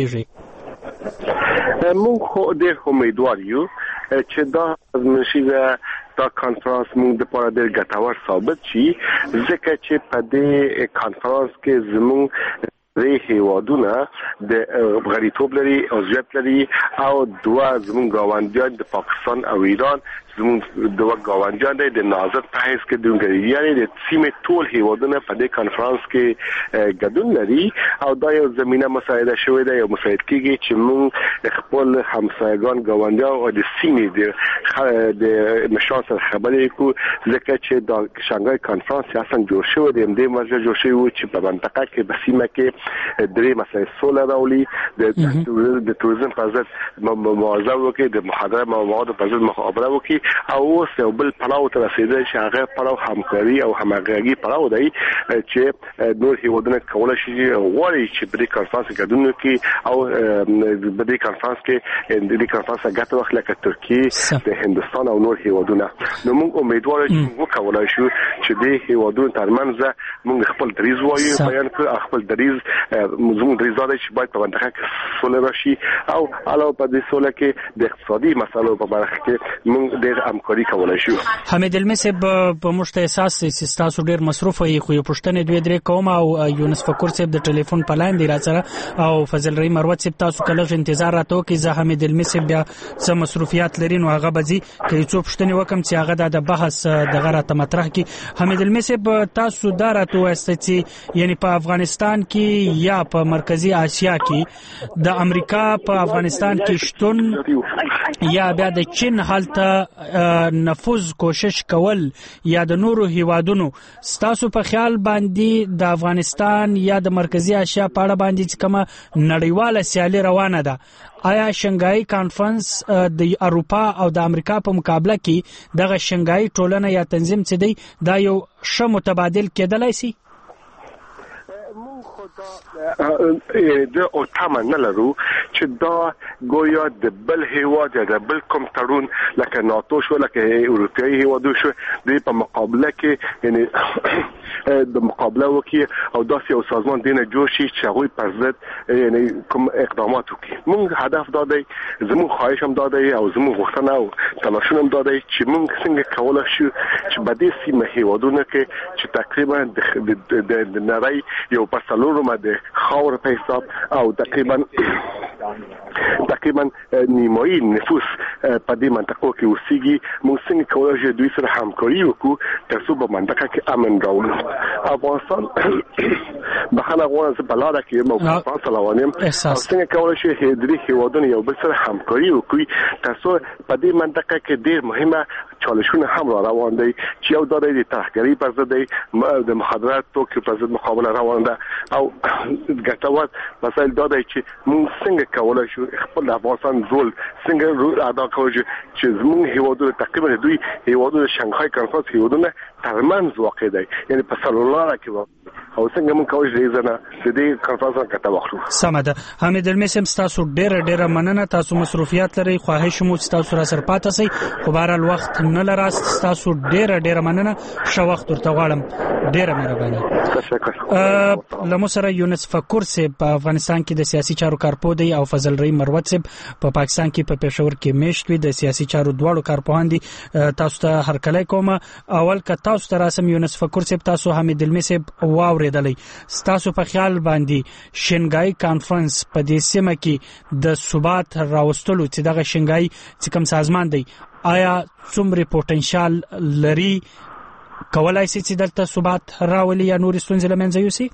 کېږي. موږ خو ډېر امیدوار یو چې دا سرمشریزه دا کانفرنس موږ د پاره ډېر ګټور ثابت شي ځکه چې په دې کانفرنس کې زموږ ری هیوادونه د غریتوب لري او ضعیف لري او دوه زموږ ګاونډیان د پاکستان او ایران زموږ دوه ګاونډیان د ناظر په حیث کې دونګي یعنی د سیمې ټول هیوادونه په دې کانفرنس کې ګډون لري او دا یو زمينه مساعده شوې ده یو مساعد کیږي چې موږ خپل همسایگان ګاونډیان او د سیمې د مشان سره خبرې کوو ځکه چې دا شانګای کانفرنس اصلا جوړ شوی دی د مرجع جوړ شوی چې په منطقه کې په سیمه کې درې مسایل سوله راولي د توریزم په ضد مبارزه وکړي د محاضره مواد په ضد مخابره وکړي او اوس یو بل پړاو ته رسیدل چې هغه پړاو همکاري او همغږي پړاو دی چې نور هیوادونه کولای شي غواړي چې په دې کانفرنس کې ګډون وکړي او په دې کانفرنس کې د دې کانفرنس ګټه واخلي لکه ترکیه د هندستان او نور هیوادونه. نو موږ امیدوار یو وکولای شو چې دې هیوادونو ترمنځ موږ خپل دریځ وایو بیان کړو خپل دریځ موږ دریځ دا چې باید په منطقه کې سوله راشي او علاوه په دې سوله کې د اقتصادي مسایلو په برخه کې موږ ډېر همکاري کولای شو. حمید علمي صاحب په مشته احساس چې تاسو ډېر مصروف یې خو یو پښتنې دوی درې کوم او یونس فکر صاحب د ټلیفون په لاین دی راځره او فضل رحیم مروت صاحب تاسو کله انتظار راتو کې زه حمید علمي صاحب بیا څه مصروفیات لري نو هغه بځي کې څو پښتنې وکم چې هغه د بحث دغه راته مطرح کی. حمید علمي صاحب تاسو دا راتو است چې یعنی په افغانستان کې یا په مرکزی اسیا کې د امریکا په افغانستان کې شتون یا بیا د چین حالت نفوذ کوشش کول یا د نورو هیوادونو ستاسو په خیال باندې د افغانستان یا د مرکزی اسیا په اړه باندې کومه نړیواله سیالي روانه ده آیا شنګای کانفرنس د اروپا او د امریکا په مقابله کې دغه شنګای ټولنه یا تنظیم څه دی دا یو ښه متبادل کېدلای شي؟ د او تمه نه لرو چې دا ګویا د بل هیواد یا د بل کوم تړون لکه ناتو شو لکه اروپایي هیوادو شو د په مقابله کې یعنی د مقابله وکي او داسې یو سازمان دینه جوړ شي چې هغه پر ضد یعنی کوم اقدامات وکړي. موږ هدف دا دی زموږ خواهش هم دا دی او زموږ غوښتنه او تلاشونه هم دا دی چې موږ څنګه کولای شو چې په دې سیمه هیوادونو کې چې تقریبا د نړۍ یو پرسلورم د خاور په حساب او تقریبا نیمایي نفوس په دې منطقو کې اوسېږي. موږ څنګه کولای شو دوی سره همکاري وکړو ترڅو په منطقه کې امن راوړو. افغانستان بخښنه غواړم چې په لاره کې مو په سلامانیم څنګه کولای شو چې د هیوادونو یو بل سره همکاري وکړي ترڅو په دې منطقه کې ډېر مهمه چالشونه هم روان دي چې یو د ترهګرۍ پر ضد دی د مخدرات توکو پر ضد مقابله روان ده او ګټور مسایل دا دی چې موږ څنګه کولای شو خپل افغانستان رول څنګه ادا کولای شو چې زموږ هیوادونو تقریبا دوی هیوادونو شنغهای کانفرنس هیوادونو ترمنځ واقع دی یعنی په سلولاره کې او څنګه موږ کولی شو ځنه د دې کانفرنس ګټه واخلو. سمه ده. حمید علمي صاحب تاسو ډېر مننه تاسو مصروفیات لري خواهش مو تاسو را سره پاتې سي خو بهرال وخت نه لراست تاسو ډېر مننه شو وخت ورته غواړم ډېر مهرباني. لمو سره یونس فکر صاحب په افغانستان کې د سیاسي چارو کارپوه دی او فضل رحیم مروت صاحب په پاکستان کې په پېښور کې میشت وي د سیاسي چارو دواړو کارپوهان دي. تاسو ته هرکلی کوم. اول که تاسو ته راسم یونس فکر صاحب تاسو حمید علمي صاحب واورېدلی تاسو په خیال باندې شنګای کانفرنس په دې سیمه کې د ثبات راوستلو چې دغه شنګای چې کوم سازمان دی آیا څومره پوتنشل لري کولای شي چې دلته ثبات راولي یا نور ستونزې له منځه یوسي؟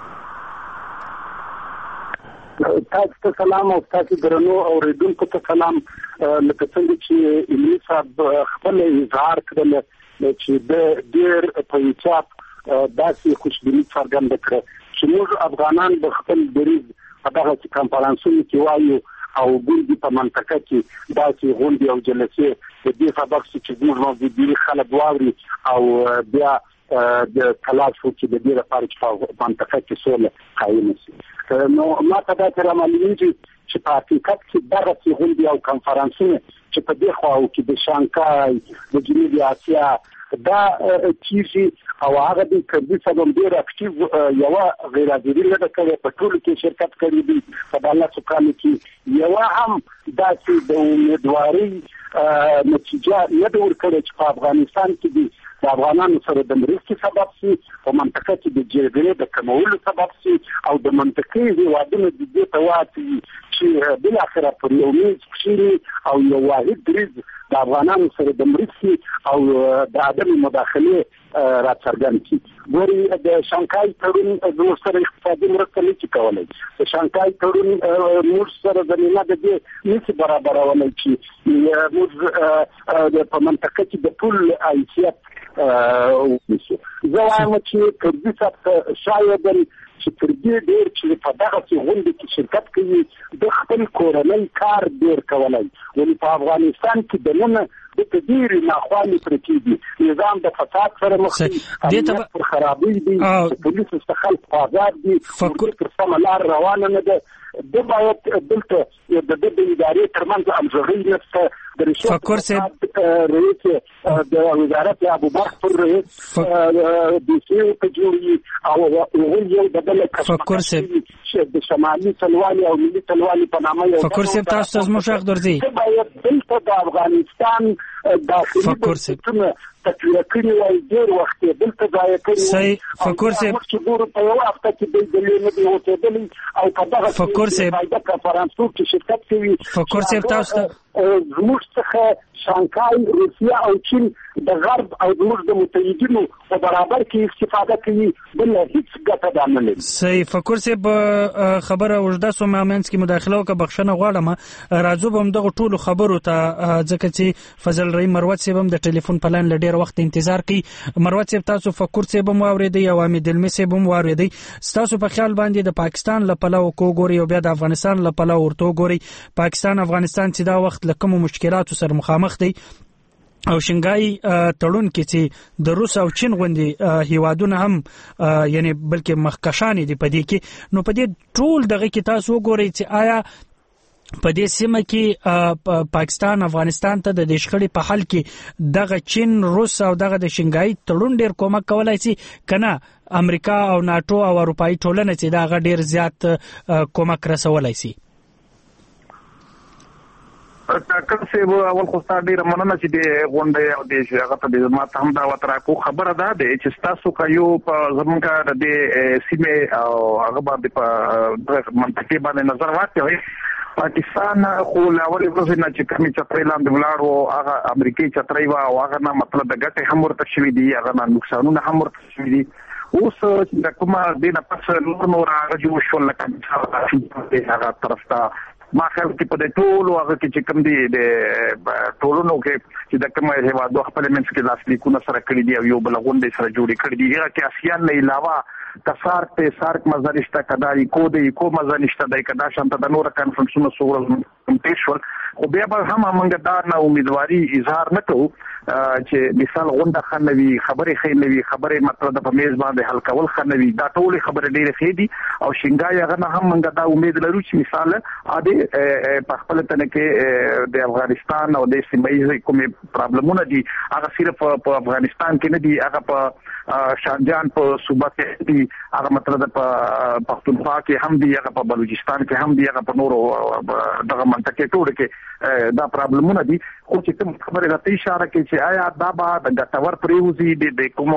تاسو ته سلام او تاسو درنو اوریدونکو ته سلام. لکه څنګه چې علمي صاحب خپل اظهار کړل چې د ډېر په حساب داسې خوشبیني څرګنده کړه چې موږ افغانان د خپل دریځ په دغه کانفرنسونو کې وایو او ګوندي په منطقه کې داسې غونډې او جلسې د دې سبب چې موږ موجودي خلک واوري او بیا د تلاش وکړي د دې لپاره چې په منطقه کې سوله قایم شي. نو ما ته دا تر معلومیږي چې په حقیقت کې دغه غونډې او کانفرنسونه چې په دې خواو کې د شانګهای د جنوبي اسیا دا کیږي او هغه د کډي سبب ډیر اکټیو یو غیر حاضري نه کوي په ټولو کې شرکت کوي په الله سبحانه کې یو هم داسې د امیدواري نتیجه نه ورکړي چې په افغانستان کې د افغانانو سره د مرستې سبب شي په منطقه کې د جګړې د کمولو سبب شي او د منطقې هیوادونو د دې تواتي چې بل اخره پر یو میز کښیني او یو واحد دریځ د افغانانو سره د مرستې او د عدم مداخله راڅرګند کړي. ګوري د شانګهای تړون زموږ سره اقتصادي مرسته نشي کولای. د شانګهای تړون موږ سره زمينه د دې نشي برابرولای چې موږ په منطقه کې د ټول حیثیت زه وایم چې کړي شاید چې تر دې ډېر چې په دغه غونډه کې شرکت کوي د خپل کورنۍ کار ډېر کولای. ولې په افغانستان کې د نن د ډېری ناخوالې پرتې دي نظام د فساد سره مخ دي امنیت پر خرابۍ دي پولیسو څخه خلک آزاد دي پر سمه لار روانه نه ده د باید دلته د ادارې ترمنځ همغږي نشته د رشوت رئیس د وزارت ابوبکر رئیس د سی په جوړي او یو د بل فکر سه د شمالي تلوالي او ملي تلوالي په نامه یو فکر سه تاسو زموږ حق درځي باید دلته د افغانستان داخلي څه تکلیف کړی وای ډیر وخت دلته ځای کړی صحیح فکر سه چې ګورو په یو هفته کې د دې نه دی وته او په دغه فکر سه د کنفرانسو کې شرکت کوي فکر سه تاسو زموږ څخه شانګهای روسیا او چین د غرب او زموږ د متحدینو په برابر کې استفاده کوي بل هیڅ ګټه نه لري صحیح فکر سه خبره وجده سو مامنس کې مداخله او بخښنه غواړم راځو به دغه ټولو خبرو ته ځکه چې فضل رحیم مروت سیب هم د ټلیفون پلان لډیر وخت انتظار کوي مروت سیب تاسو فکر سیب هم واوریدي او امید علمي سیب هم واوریدي تاسو په خیال باندې د پاکستان لپاره کو ګوري او بیا د افغانستان لپاره ورته ګوري پاکستان افغانستان چې دا وخت لکه مشکلات سره مخامخ دي او شنګای تړون کې چې د روس او چین غوندي هیوادونه هم یعنی بلکې مخکشان دي په دې کې نو په دې ټول دغه کې تاسو وګورئ چې آیا په دې سیمه کې پاکستان افغانستان ته د شخړې په حل کې دغه چین روس او دغه د شنګای تړون ډیر کومک کولای شي کنه امریکا او ناتو او اروپאי ټولنه چې دا ډیر زیات کومک رسولای شي کله چې اول خو ډیره مننه چې د غونډې او د هغه ته د ماته هم دا وتره کو خبره ده چې تاسو کایو په زمونږه د سیمه او هغه باندې په منطقه باندې نظر واچوي پاکستان خو لاول ورځ نه چې کمی چتري لاندې ولاړو هغه امریکایي چتري وا او هغه نه مطلب د ګټه هم ورته شوی دی هغه نه نقصانونه هم ورته شوی دي اوس د کومه د نه پس نور هغه جو شو لکه هغه طرفته ما خیال کې په دې ټولو هغه کې چې کوم دي د ټولونو کې چې د کومه هیوادو خپل منځ کې لاس لیکونه سره کړی دي او یو بل غونډې سره جوړې کړې دي هغه کې اسیان نه علاوه کسارک ته سارک مزارشته کداري کو مزانشته د کدا شانته د نور کانفرنسونو سوغل کمپټیشن خو بیا به هم موږ دا نه امیدواري اظهار نکوو چې مثال غونډه خنوي خبرې خېلوي خبرې مطلب د میز باندې حل کول خنوي دا ټول خبرې ډېرې خې دي او شنګای هغه نه هم موږ دا امید لرو چې مثال اده په خپل تنه کې د افغانستان او د سیمې کومې پرابلمونه دي هغه صرف په افغانستان کې نه دي هغه په شانجان په صوبه کې دي هغه مطلب په پښتونخوا کې هم دي هغه په بلوچستان کې هم دي هغه په نورو دغه منطقې ټول کې دا پرابلمونه دي خو چې کوم خبره راته اشاره کوي چې آیا دا به د ګټور پریوزي د کوم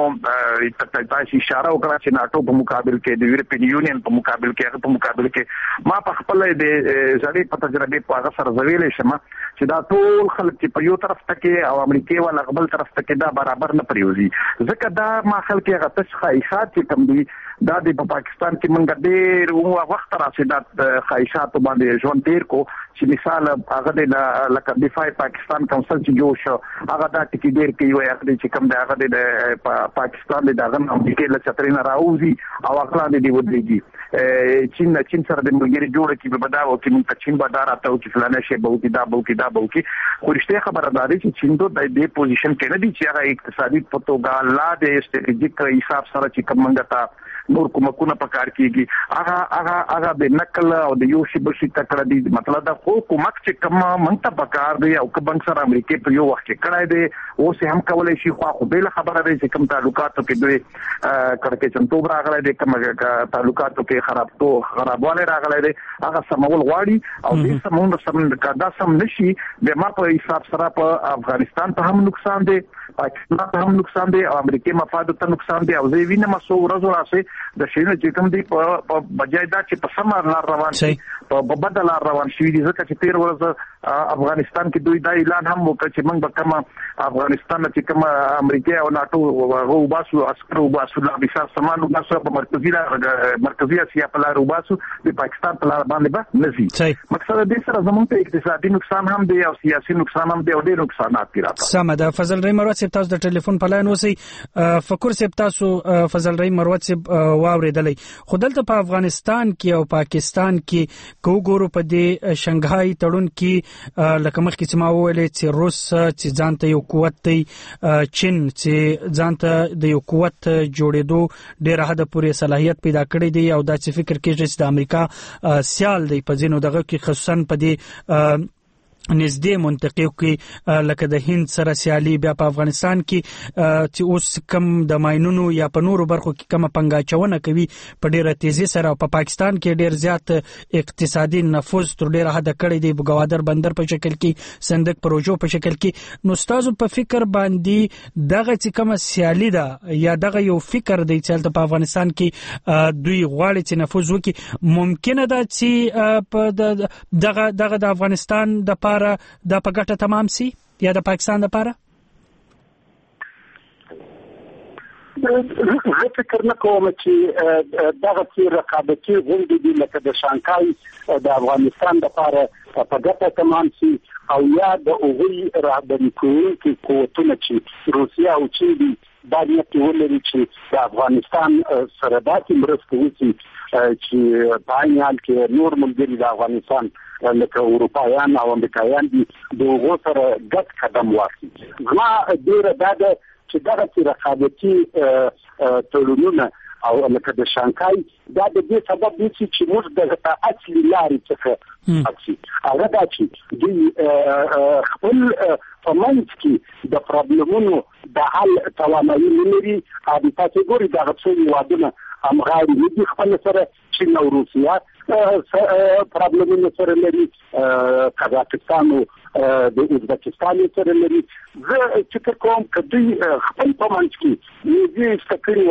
تاسو اشاره وکړه چې ناتو په مقابل کې د یورپین یونین په مقابل کې هغه په مقابل کې ما په خپل د ځړې په تجربه په هغه سره زویلې شم چې دا ټول خلک چې په یو طرف ته کې او امریکای ولا غبل طرف ته کې دا برابر نه پریوزي ځکه دا ما خلک هغه تشخیصات چې کوم دي دا د پاکستان کې منګ ډېر وخت راځي دا خیشات باندې ژوند تیر کو چې مثال هغه د لکه دفاع پاکستان کونسل چې جوړ شو هغه دا ټکی ډېر کوي وایي هغه چې کوم دا هغه د پاکستان د دغه امریکای له چترینه راوځي او هغه د دې ودرېږي چین سره د ملګری جوړ کی به دا او چې موږ چین به دا راته او چې فلانه شی به وکي دا به وکي خو رښتیا خبره ده چې چین د دې پوزیشن کې نه دي چې هغه اقتصادي پروتوګال لا د استراتیژیک حساب سره چې کوم منګه نور کومکونه پکار کیږي هغه د نقل او د یو شی بشي تکړه دي مطلب دا خو کومک چې کوم مونږ ته پکار دی او کوم سره امریکای په یو وخت کې کړای دی او سه هم کولای شي خو به له خبره دی چې کوم تعلقاتو کې دوی کړکې چنتوب راغلی دی کوم تعلقاتو کې خرابواله راغلی دی هغه سمول غواړي او دې سمون کدا سم نشي د ما په حساب سره په افغانستان ته هم نقصان دی پاکستان ته هم نقصان دی او امریکای مفاد ته نقصان دی او زه وینم سو ورځ راځي د شینو چې کوم دی په بجای دا چې په سمار لار روان شي په بدل لار روان شي دي ځکه چې 13 ورځ افغانستان کې دوی دا اعلان هم وکړ چې موږ به کوم افغانستان چې کوم امریکا او ناتو وباسو عسكر وباسو لا بشار سامان وباسو په مرکزی اسیا په لار وباسو د پاکستان په لار باندې به نزي مقصد دې سره زموږ ته اقتصادي نقصان هم دی او سیاسي نقصان هم دی او ډېر نقصانات دي راځي سم ده فضل رحیم مروت صاحب تاسو د ټلیفون په لاین اوسئ فکر صاحب تاسو فضل رحیم مروت صاحب واوریدلې خو دلته په افغانستان کې او پاکستان کې کو ګورو په دې شنګهای تړون کې لکه مخکې چې ما وویل چې روس چې ځانته یو قوت دی، چین چې ځانته د یو قوت جوړېدو ډېر حد پورې صلاحیت پیدا کړی دی، او دا چې فکر کېږي چې د امریکا سیال دی په ځینو دغه کې، خصوصا په دې نږدې منطقو کې لکه د هند سره سیالي، بیا په افغانستان کې چې اوس کم د ماینونو یا په نورو برخو کې کومه پنګاچونه کوي په ډیره تیزی سره، او په پاکستان کې ډیر زیات اقتصادي نفوذ تر ډیره حد کړی دی، بګوادر بندر په شکل کې، صندوق پروژو په شکل کې. نو تاسو په فکر باندې دغه چې کومه سیالي ده یا دغه یو فکر دی چې په افغانستان کې دوی غواړي چې نفوذ وکړي، ممکنه ده چې په دغه د افغانستان د دا په ګټه تمام سي یا د پاکستان لپاره؟ زه فکر نه کوم چې دغه چې رقابتي غونډې دي لکه د شانګهای د افغانستان لپاره په ګټه تمام سي، او یا د هغوی رهبري کوونکي قوتونه چې روسیه او چین دي دا نیت ولري چې د افغانستان سره داسې مرسته وکړي چې په عین حال کې نور ملګري د افغانستان لکه اروپایان او امریکایان دي د هغو سره ګډ قدم واخلي. زما ډېره دا ده چې دغه چې رقابتي تړونونه او لکه د شانګهای دا د دې سبب دي چې موږ د اصلي لارې څخه اکسي، هغه دا چې دوی خپل په منځ کې د پرابلمونو د حل توانایي نه لري، او تاسو ګورئ دغه څو هېوادونه همغاړي نه دي خپل سره، چین او روسیه پرابلمونه سره لري، قزاقستان او د ازبکستان سره لري. زه فکر کوم که دوی خپل په منځ کې نږدې استکړي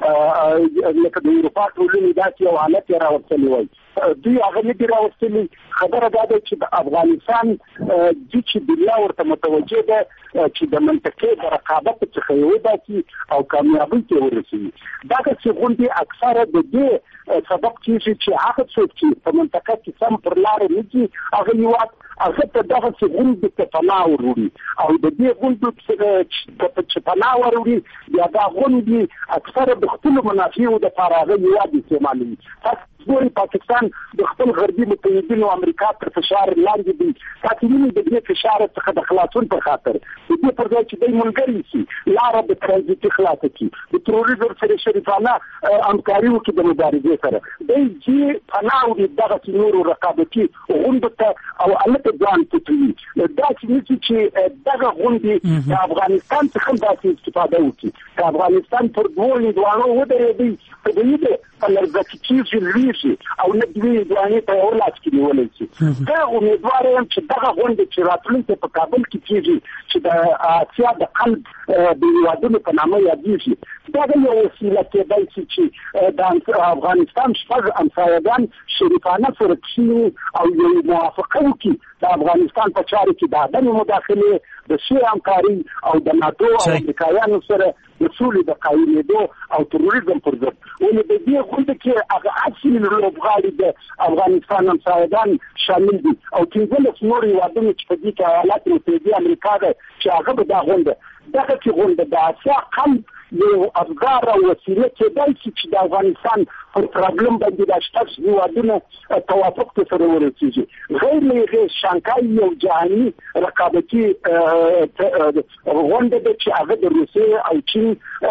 وای، لکه د اروپا ټولنې داسې یو حالت یې راوستلی وای، دوی هغه نه دي راوستلي. خبره دا ده چې د افغانستان دي چې دنیا ورته متوجه ده چې د منطقې د رقابت څخه یې وباسي او کامیابۍ ته ورسوي. دغسې غونډې اکثره د دې سبب کېږي چې هغه څوک چې په منطقه کې سم پر لارې نه ځي هغه هېواد هغه ته دغسې غونډې ته پناه وروړي، او د دې غونډو چې پناه وروړي بیا دا غونډې اکثره د خپلو منافعو دپاره هغه هېواد استعمالوي. ګوري پاکستان د خپل غربي متحدینو امریکا تر فشار لاندې دي، تاسو وینئ د دې فشار څخه د خلاصون په خاطر د دې پر ځای چې دوی ملګري شي لاره د ترانزیتي خلاصه کړي، د تروریزم سره شریفانه همکاري وکړي د مبارزې سره، دوی چې پناه وړي دغسې نورو رقابتي غونډو ته او هلته ځان پټوي. داسې نه چې دغه غونډې د افغانستان څخه داسې استفاده وکړي، که افغانستان پر دوو هندوانو ودرېدی طبیعي ده په لرزه کې کېږي لویږي او نه دوی هندوانې په یو لاس کې نیولی شي. زه امیدواره یم چې دغه غونډې چې راتلونکې په کابل کې کېږي چې د اسیا د قلب د هېوادونو په نامه یادېږي، دغه یو وسیله کېدای شي چې د افغانستان شپږ همسایهګان شریفانه سره کښېني او یو موافقه وکړي د افغانستان په چارو کې د عدم مداخلې، د شی همکاري او د ناټو او امریکایانو سره د سولې د قایمېدو او تروریزم پر ضد. ولې د دې غونډې کې هغه اصلي لوبغاړي د افغانستان همسایهګان شامل دي او 15 نور هېوادونه چې په دې کې ایالات متحده امریکا ده چې هغه به دا غونډه دغه غونډه د اسیا قلب یو افغار او وسیله کېدای شي چې د افغانستان پر پرابلم باندې د شپږ هېوادونه توافق ته سره ورسېږي. غیر له هغې شانګهای یو جهاني رقابتي غونډه ده چې هغه د روسیې او چین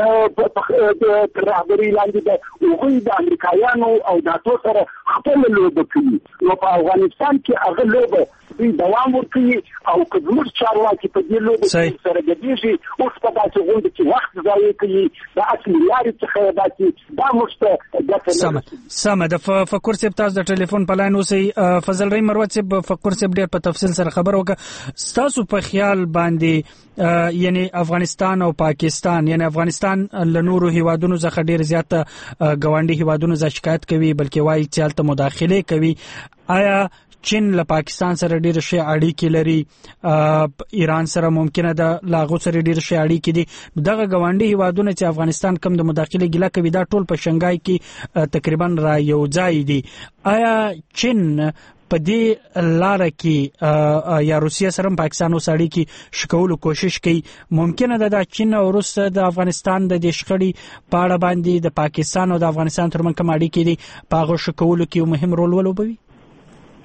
تر رهبرۍ لاندې ده، هغوی د امریکایانو او ناټو سره خپله لوبه کوي. نو په افغانستان کې هغه لوبه دوی دوام ورکوي او که زموږ چارواکي په دې لوبه کې سره ګډېږي اوس په داسې غونډه کې وخت ضایع کوي، د اصلي لارې څخه یې باسي، دا موږ ته ګټه سمه ده. فقور صاحب تاسو د ټلیفون په لاین اوسئ. فضل رحیم مروت صاحب، فقور صاحب ډېر په تفصیل سره خبر وکړه. ستاسو په خیال باندې یعنی افغانستان او پاکستان، یعنی افغانستان له نورو هیوادونو څخه ډېر زیات ګاونډي هیوادونو څخه شکایت کوي بلکې وایي چې هلته مداخله کوي. آیا چین له پاکستان سره ډېر ښه اړیکې لري، ایران سره ممکنه ده له هغو سره ډېر ښه اړیکې دي، دغه ګاونډي هیوادونه چې افغانستان کم د مداخلې ګیله کوي دا ټول په شنګهای کې تقریبا را یو ځای دي. آیا چین په دې لاره کې یا روسیه سره پاکستان اوس اړیکې ښه کولو کوشش کوي؟ ممکنه ده د چین او روس د افغانستان د دې شخړې په اړه باندې د پاکستان او د افغانستان ترمنځ کوم اړیکې دي په هغو ښه کولو کې یو مهم رول ولوبوي؟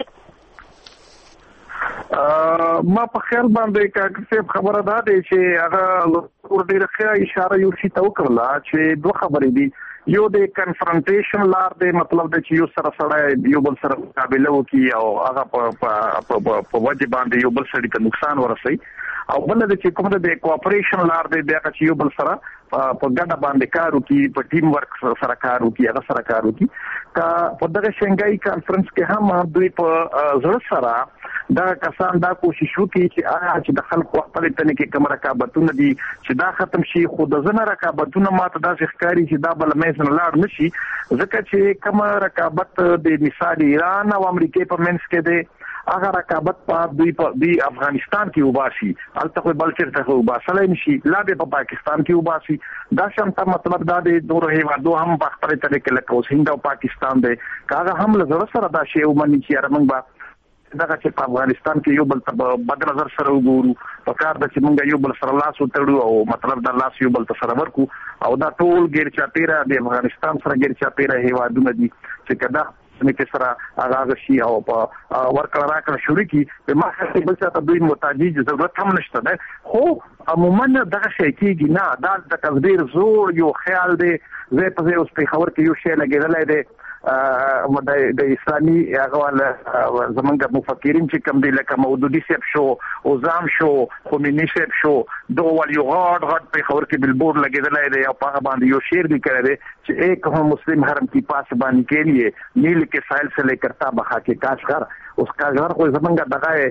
ما په خیال باندې کاکسب خبره ده چې هغه ور ډیره ښه اشاره یو شي ته وکړه چې دوه خبرې دي یو د کنفرنټیشن لار دی مطلب د چې یو سره یو بل سره مقابله وکي او هغه په وجه باندې یو بل سره ته نقصان ورسي او بل د چې کومه د کوآپریشن لار دی بیا چې یو بل سره په ګډه باندې کار وکي په ټیم ورک سره کار وکي هغه سره کار وکي کا په دغه شنګای کانفرنس کې هم دوی په زړه سره دا کسان دا کوشش وکړي چې د خلکو خپل تنه کې کوم رقابتونه دي چې دا ختم شي خو د زنه رقابتونه ماته دا ښکاری چې دا بل مېزن لاړ نشي ځکه چې کوم رقابت د مثال ایران او امریکا په منځ کې دی هغه رقابت په دوی افغانستان کې وباسي البته بل چیرته وباسلای نشي لا په پاکستان کې وباسي دا شانته مطلب دا د نور هیوادو هم په خپل طریقې کې لکه هند او پاکستان دی کاغه هم له سره دا شی ومني چې موږ به دا چې په افغانستان کې یو بل ته بد نظر سره وګورو په کار د چې موږ یو بل سره لاس وتړو او مطلب دا لاس یو بل ته سره ورکو او دا ټول غیر چاپیره د افغانستان سره غیر چاپیره هیوادونه دي چې کدا چې سره هغه شي او په ورکړه راکړه شروع کی په ماخه بل څه ته دوی محتاج ضرورت هم نشته ده خو عموما دغه شی کېږي نه دا د تقدیر زور یو خیال دی زه په اوس په خبر کې یو شی لګیدلای دی د اسلامي هغه زمونږ مفکرین چې کوم دي لکه مودودي صاحب شو او زام شو خمینی صاحب شو دوه ول یو غاټ په خبر کې بلبورډ لګیدلای دی او په باندې یو شعر لیکلی دی چې ایک هم مسلم حرم کی پاسبانی کے لیے نیل کے ساحل سے لے کر تابہ خاک کاشغر اس کاشغر کو زمونږ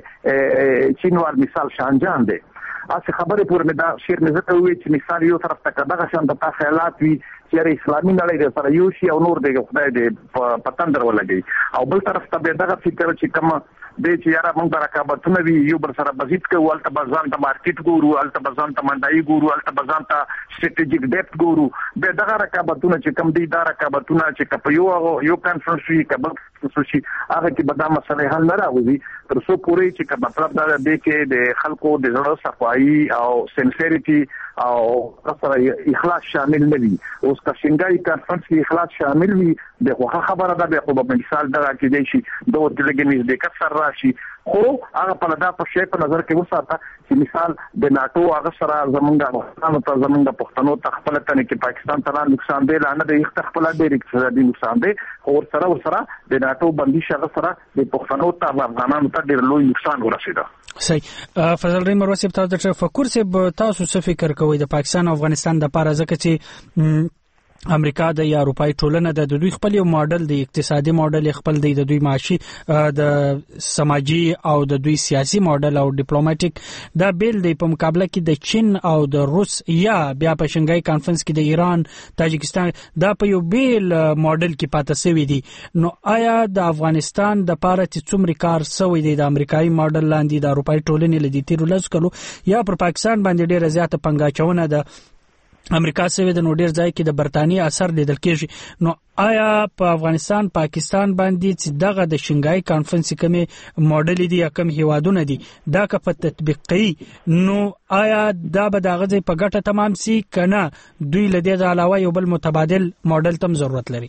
دغه چینوال مثال شانجان دی اسی خبرې پورې مې دا شعر مې زته وی چې مثال یو طرف ته دغه شان د خیالات وي چې اسلامي نړۍ سره یو شي او نور دی خدای دې پتندر ولګي او بل طرف ته دغه فکر چې کوم د چې یاره موږ برکابتونه وی یو بل سره بزیت کوو الته بزان ته مارکیټ ګورو الته بزان ته منډای ګورو الته بزان ته سټریټیک ډیپت ګورو به دغه رکابتونه چې کوم دي دا رکابتونه چې کپیو یو کانفرنس وی کبل شي هغه کې به دا مسله حل نه راوځي تر څو پورې چې کوم مطلب دا دی کې د خلکو د زړه صفایي او سنسریټي او سره اخلاص شامل نه وي اوس کا شنګای کانفرنس کې اخلاص شامل وي د خبره ده به په مثال دا کې دی شي دوه دلګنیز د کثر راشي خو هغه په لدا په شی په نظر کې وساته چې مثال د ناتو هغه سره زمونږ افغانانو ته زمونږ پښتنو ته خپل تنه کې پاکستان ته نقصان دی لانه د یو خپل ډیر اقتصادي نقصان دی او سره د ناتو بندي شغه سره د پښتنو ته افغانانو ته ډیر لوی نقصان ورسېده. صحیح فضل رحیم وروسته تاسو د تفکر سه تاسو څه فکر کوئ د پاکستان او افغانستان د لپاره ځکه چې امریکا د اروپای ټولنه د دوی خپل یو ماډل دی اقتصادي ماډل خپل دی د دوی معاشي د سماجی او د دوی سیاسي ماډل او ډیپلوماټیک دا بیل دی په مقابله کې د چین او د روس یا بیا په شنګای کانفرنس کې د ایران تاجکستان دا په یو بیل ماډل کې پاتې شوی دی نو آیا د افغانستان د لپاره چې څومره کار شوی دی د امریکایي ماډل لاندې د اروپای ټولنې لدی تیر لږ کلو یا پر پاکستان باندې ډیره زیاته پنګاچونه ده امریکا سوي د نوډیر ځای کې د برتانیې اثر لیدل کېږي نو آیا په افغانستان پاکستان باندې چې دغه د شنګای کانفرنس کومه ماډل دی یا کوم هیوادونه دي دا که په تطبیق کوي نو آیا دا به دغه ځای په ګټه تمام سي کنه دوی له دې علاوه یو بل متبادل ماډل تم ضرورت لري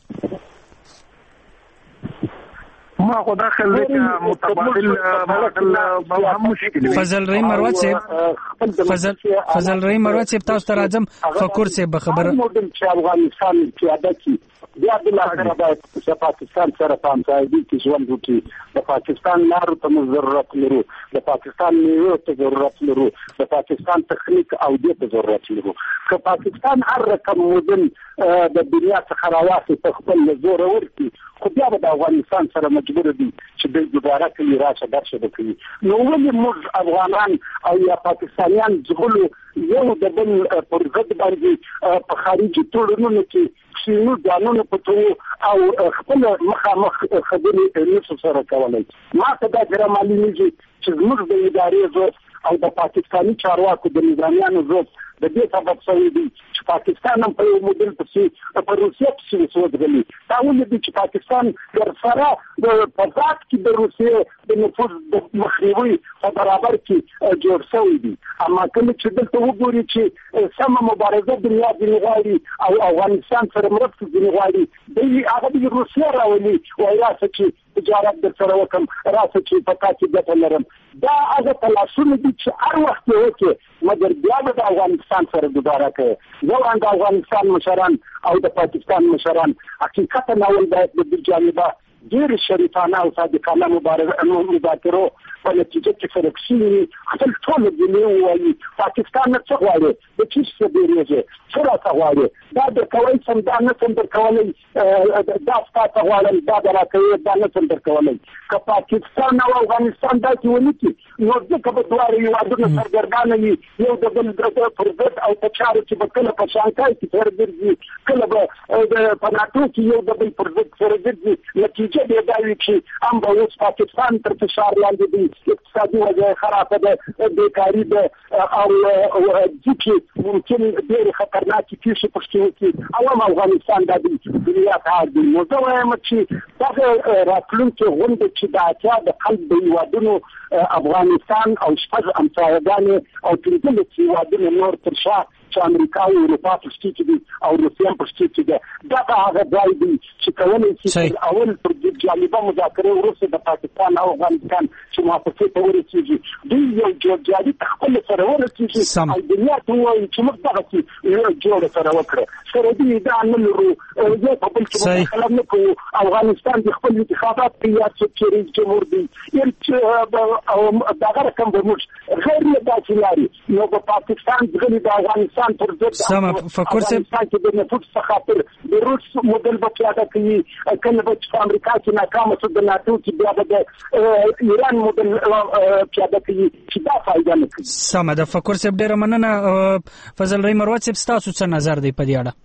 ما خو داخل لکه متبادل ماډل هم مشکل فضل رحیم مروت صاحب فضل رحیم مروت صاحب تاسو ته راځم فکر صاحب خبره ماډل چې افغانستان کې ادا کی بیا د لاره د پاکستان سره په همکارۍ کې ژوند وکړي د پاکستان لارو ته ضرورت لرو د پاکستان میوو ته ضرورت لرو د پاکستان تخنیک او دې ته ضرورت لرو که پاکستان هر رقم مدن د دنیا څخه راوځي په خپل زور ورتي خو بیا د افغانستان سره مجبور دي چې د دوباره کې راشه درشه کوي نو ولې موږ افغانان او یا پاکستانیان ځغلو یو د بل پر ضد باندې په خارجي تړونونو کې شنو ځانونه پټو او خپل مخامخ خبرې نشو سره کولای ما ته دا ګرامالي نږي چې موږ د ادارې زور او د پاکستاني چارواکو د نظامیانو زور د دې سبب شوی دی چې پاکستان هم په یو موډل پسې په روسیې پسې وځغلي دا ولې دی چې پاکستان در سره د فضات کې د روسیې د نفوذ د مخنیوي په برابر کې جوړ شوی دی اما کوم چې دلته وګوري چې سم مبارزه دنیا د غواړي او افغانستان سره مرسته د غواړي دی هغه د روسیې راولي وایي چې تجارت در سره وکم راسه چې په تا کې ګټه لرم. دا هغه تلاشونه دي چې هر وخت یې وکړي مګر بیا به د افغانستان سره ګزاره کوي. ځوان د افغانستان مشران او د پاکستان مشران حقیقتا اول باید د دې جانبه ډېر شریفانه او صادقانه مذاکرو په نتیجه کې فرق شوي خپل ټول ګیلې ووایي پاکستان نه څه غواړي د چی څه بیرېږي څه راته غواړي دا درکوی سم دا نه سم درکولی دا ستا ته غواړم دا به راکوي دا نه سم درکولی که پاکستان او افغانستان داسې ونکړي نو ځکه به دواړه هېوادونه سرګردانه وي یو د بل پر ضد او په چارو کې به کله په شانګهای کې سره ګرځي کله به په ناټو کې یو د بل پر ضد سره ګرځي نتیجه به دا وي چې هم به اوس پاکستان تر فشار لاندې دی اقتصادي وضع خرابه ده بیکاري ده او ځکه ممکن ډېرې خطرناکې پیښې پکې وکړي او هم افغانستان دا د دنیا کار دی. نو زه وایم چې دغه راتلونکې غونډه چې د اتیا د خلک د هېوادونو افغانستان او شپږ همسایهګانې او پنځلس هېوادونه نور تر شا چې امریکا او اروپا پکې کې دي او روسیه هم پکې کې ده دا هغه ځای دی چې کولی شي اول پر دې جالبه مذاکرې وروسته د پاکستان او افغانستان چې موافقې ته ورسېږي دوی یو جوړجالي خپل سره ورسېږي او دنیا ته ووایي چې موږ دغسې یو جوړه سره وکړه سره دوی دا نه لرو یو په بل کې مداخله نه کوو افغانستان د خپل انتخابات کوي یا څوک چې رئیس جمهور دی دغه رقم به موږ غیر نه داسې لارې نو په پاکستان غلي د افغانستان پر ضد افغانستان کې د نفوذ څخه پر د روس موډل به پیاده کوي کله به چې په امریکا کې ناکامه شو د ناټو کې بیا به د ایران موډل پیاده کوي چې دا فایده نه کوي. سمه ده فکر صاحب ډېره مننه. فضل رحیم مروت صاحب ستاسو څه نظر دی په دې اړه؟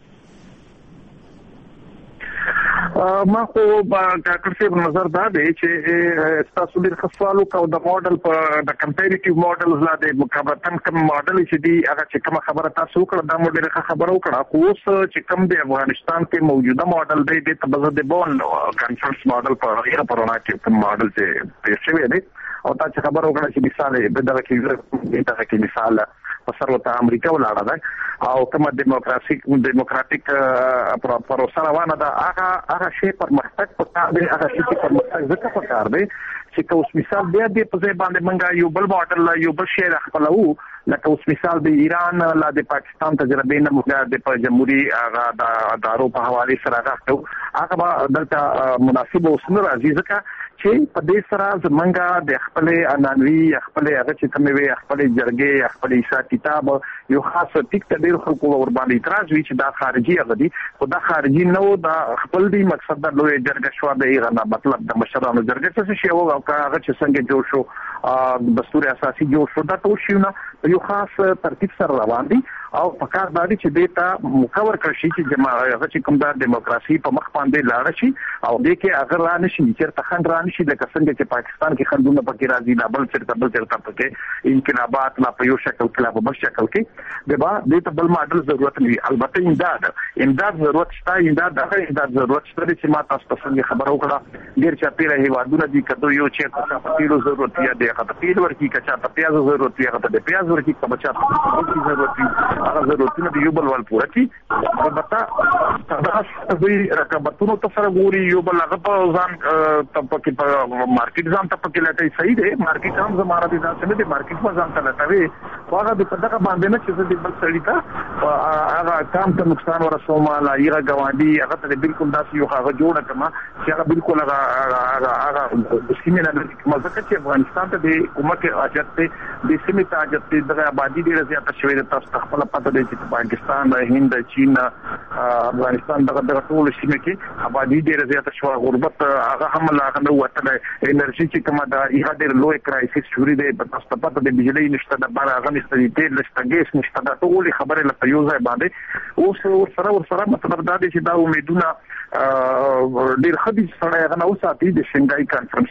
ما خو کاکړ صاحب نظر دا دی چې تاسو ډېر ښه سوال وکړو د موډل په د کمپیریټیو موډلز لا د مقابلتن کوم موډل چې دی هغه چې کومه خبره تاسو وکړه دا موډل ښه خبره وکړه خو اوس چې کوم د افغانستان کې موجوده موډل دی د تبعه د بون کانفرنس موډل په هغه پرونا کې کوم موډل چې پیښ شوی دی او تاسو خبر وکړه چې مثال دغه کې مثال په سروته امریکا ولاړه ده او کومه دیموکراتیک پروسه روانه ده هغه شی پرمختګ پکار دی هغه شی پرمختګ ځکه پکار دی چې اوس مثال بیا د په ځای باندې منګا یو بل موډل یو بل شی خپلو لکه اوس مثال د ایران لا د پاکستان تجربه نه موږ د جمهوریت هغه د ادارو په حواله سره راغلو هغه دلته مناسب اوس نه راځي ځکه چې په دې سره زمونږه د خپل انانوي خپل هغه چې کومې وي خپل جرګې خپل حساب کتاب یو خاص ټیک ته ډېر خلکو ور باندې اعتراض وی چې دا خارجي هغه دي خو دا خارجي نه و دا خپل دی مقصد د لوی جرګه شو د ایغه مطلب د مشرانو جرګه څه شی و او هغه چې څنګه جوړ شو دستور اساسي جوړ شو دا ټول شیونه یو خاص ترتیب سره روان دي او پکار باندې چې دیتا مکور کړی چې هغه چې کوم د دیموکراسي په مخ باندې لاړ شي او د کې اگر را نشي چې تخند را نشي د څنګه چې پاکستان کې خلګونه پکې راځي دا بل چرته پکې انقلابات لا په یو شکل کې په بل شکل کې د با د بل ماډل ضرورت لري البته امداد ضرورت شته امداد ضرورت شته چې ما تاسو څنګه خبرو کړه ډیر چې پیره هیوادونه دي کته یو چې په پیلو ضرورت دی هغه په پیل ورکی کچا په پیاز ضرورت دی هغه په پیاز ورکی په بچا په ضرورت دی هغه ضرورتونه دی یو بل ول پوره کی البته تاسو د رقابتونو ته سره ګوري یو بل هغه په ځان په مارکیټ ځان ته پکې لټای صحیح دی مارکیټ هم زماره دي دا څه دي مارکیټ په ځان ته لټوي هغه د پدغه باندې نه چې د بل سړی ته هغه کام ته نقصان ورسوم لا یغه غواندي هغه ته بالکل داسې یو هغه جوړه کما چې هغه بالکل هغه د سیمه نه مزه چې افغانستان ته د حکومت اجازه ته د سیمه ته اجازه د آبادی ډیره زیاته شوې ده تاسو خپل پته دی چې پاکستان هند چین افغانستان دغه ټول سیمه کې آبادی ډیره زیاته شو غربت هغه هم لا نه وته انرژي چې کومه دا یو ډېر لوی کرایسس شوري دی په تاسو پته د بجلی نشته د بار هغه نشته د تیل نشته ګیس نشته دا ټول خبره لته یو ځای باندې اوس سره مطلب دا دی چې دا امیدونه ډېر خدي سره هغه نو ساتي د شنګای کانفرنس نه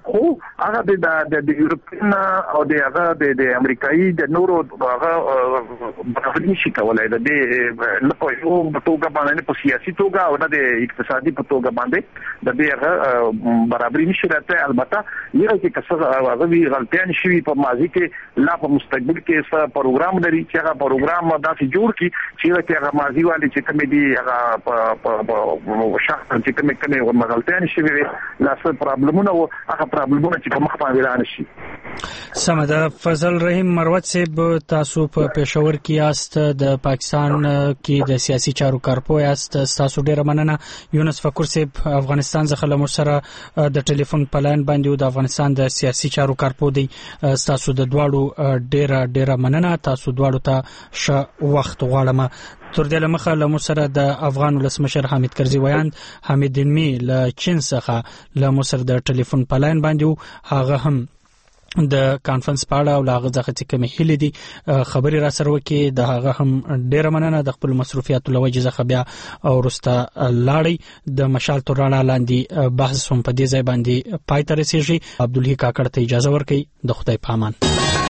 خو هغه د یورپین او د هغه د امریکایي د نورو هغه برابري شي کولای د لکه یو توګه باندې په سیاسي توګه او د اقتصادي په توګه باندې د هغه برابري نشي راته. البته یره کې څه هغه وی غلطیان شي په ماضي کې لا په مستقبل کې څه پروګرام لري چې هغه پروګرام داسې جوړ کی چې هغه ماضي والی چې کوم دي هغه په شخص چې کوم غلطیان شي وي لا څه پرابلمونه او هغه پرابلمونه چې په مخ باندې رانه شي. سمده. فضل رحیم مروت صاحب تاسو په پېښور کې یاست، د پاکستان کې د سیاسي چارو کارپو یاست، تاسو ډیره مننه. یونس فقور صاحب افغانستان څخه له سره د ټلیفون په لاین باندې د افغانستان د سیاسي چارو کارپو دی. تاسو د دواړو ډیره مننه. تاسو دواړو ته ښه وخت غواړم. تر دې لمخه له سره د افغان ولسمشر حامد کرزي ویاند حمید علمي له چین څخه له سره د ټلیفون په لاین باندې هغه هم د کانفرنس په اړه او هغه ځکه چې کومې هلې دي خبرې را سره وکړي د هغه هم ډیره مننه. د خپل مصروفیاتو له وجې څخه بیا وروسته لاړی. د مشال تر رڼا لاندې بحث هم په دې ځای باندې پای ته رسیږي. عبدالحی کاکړ ته اجازه ورکړئ. د خدای په امان.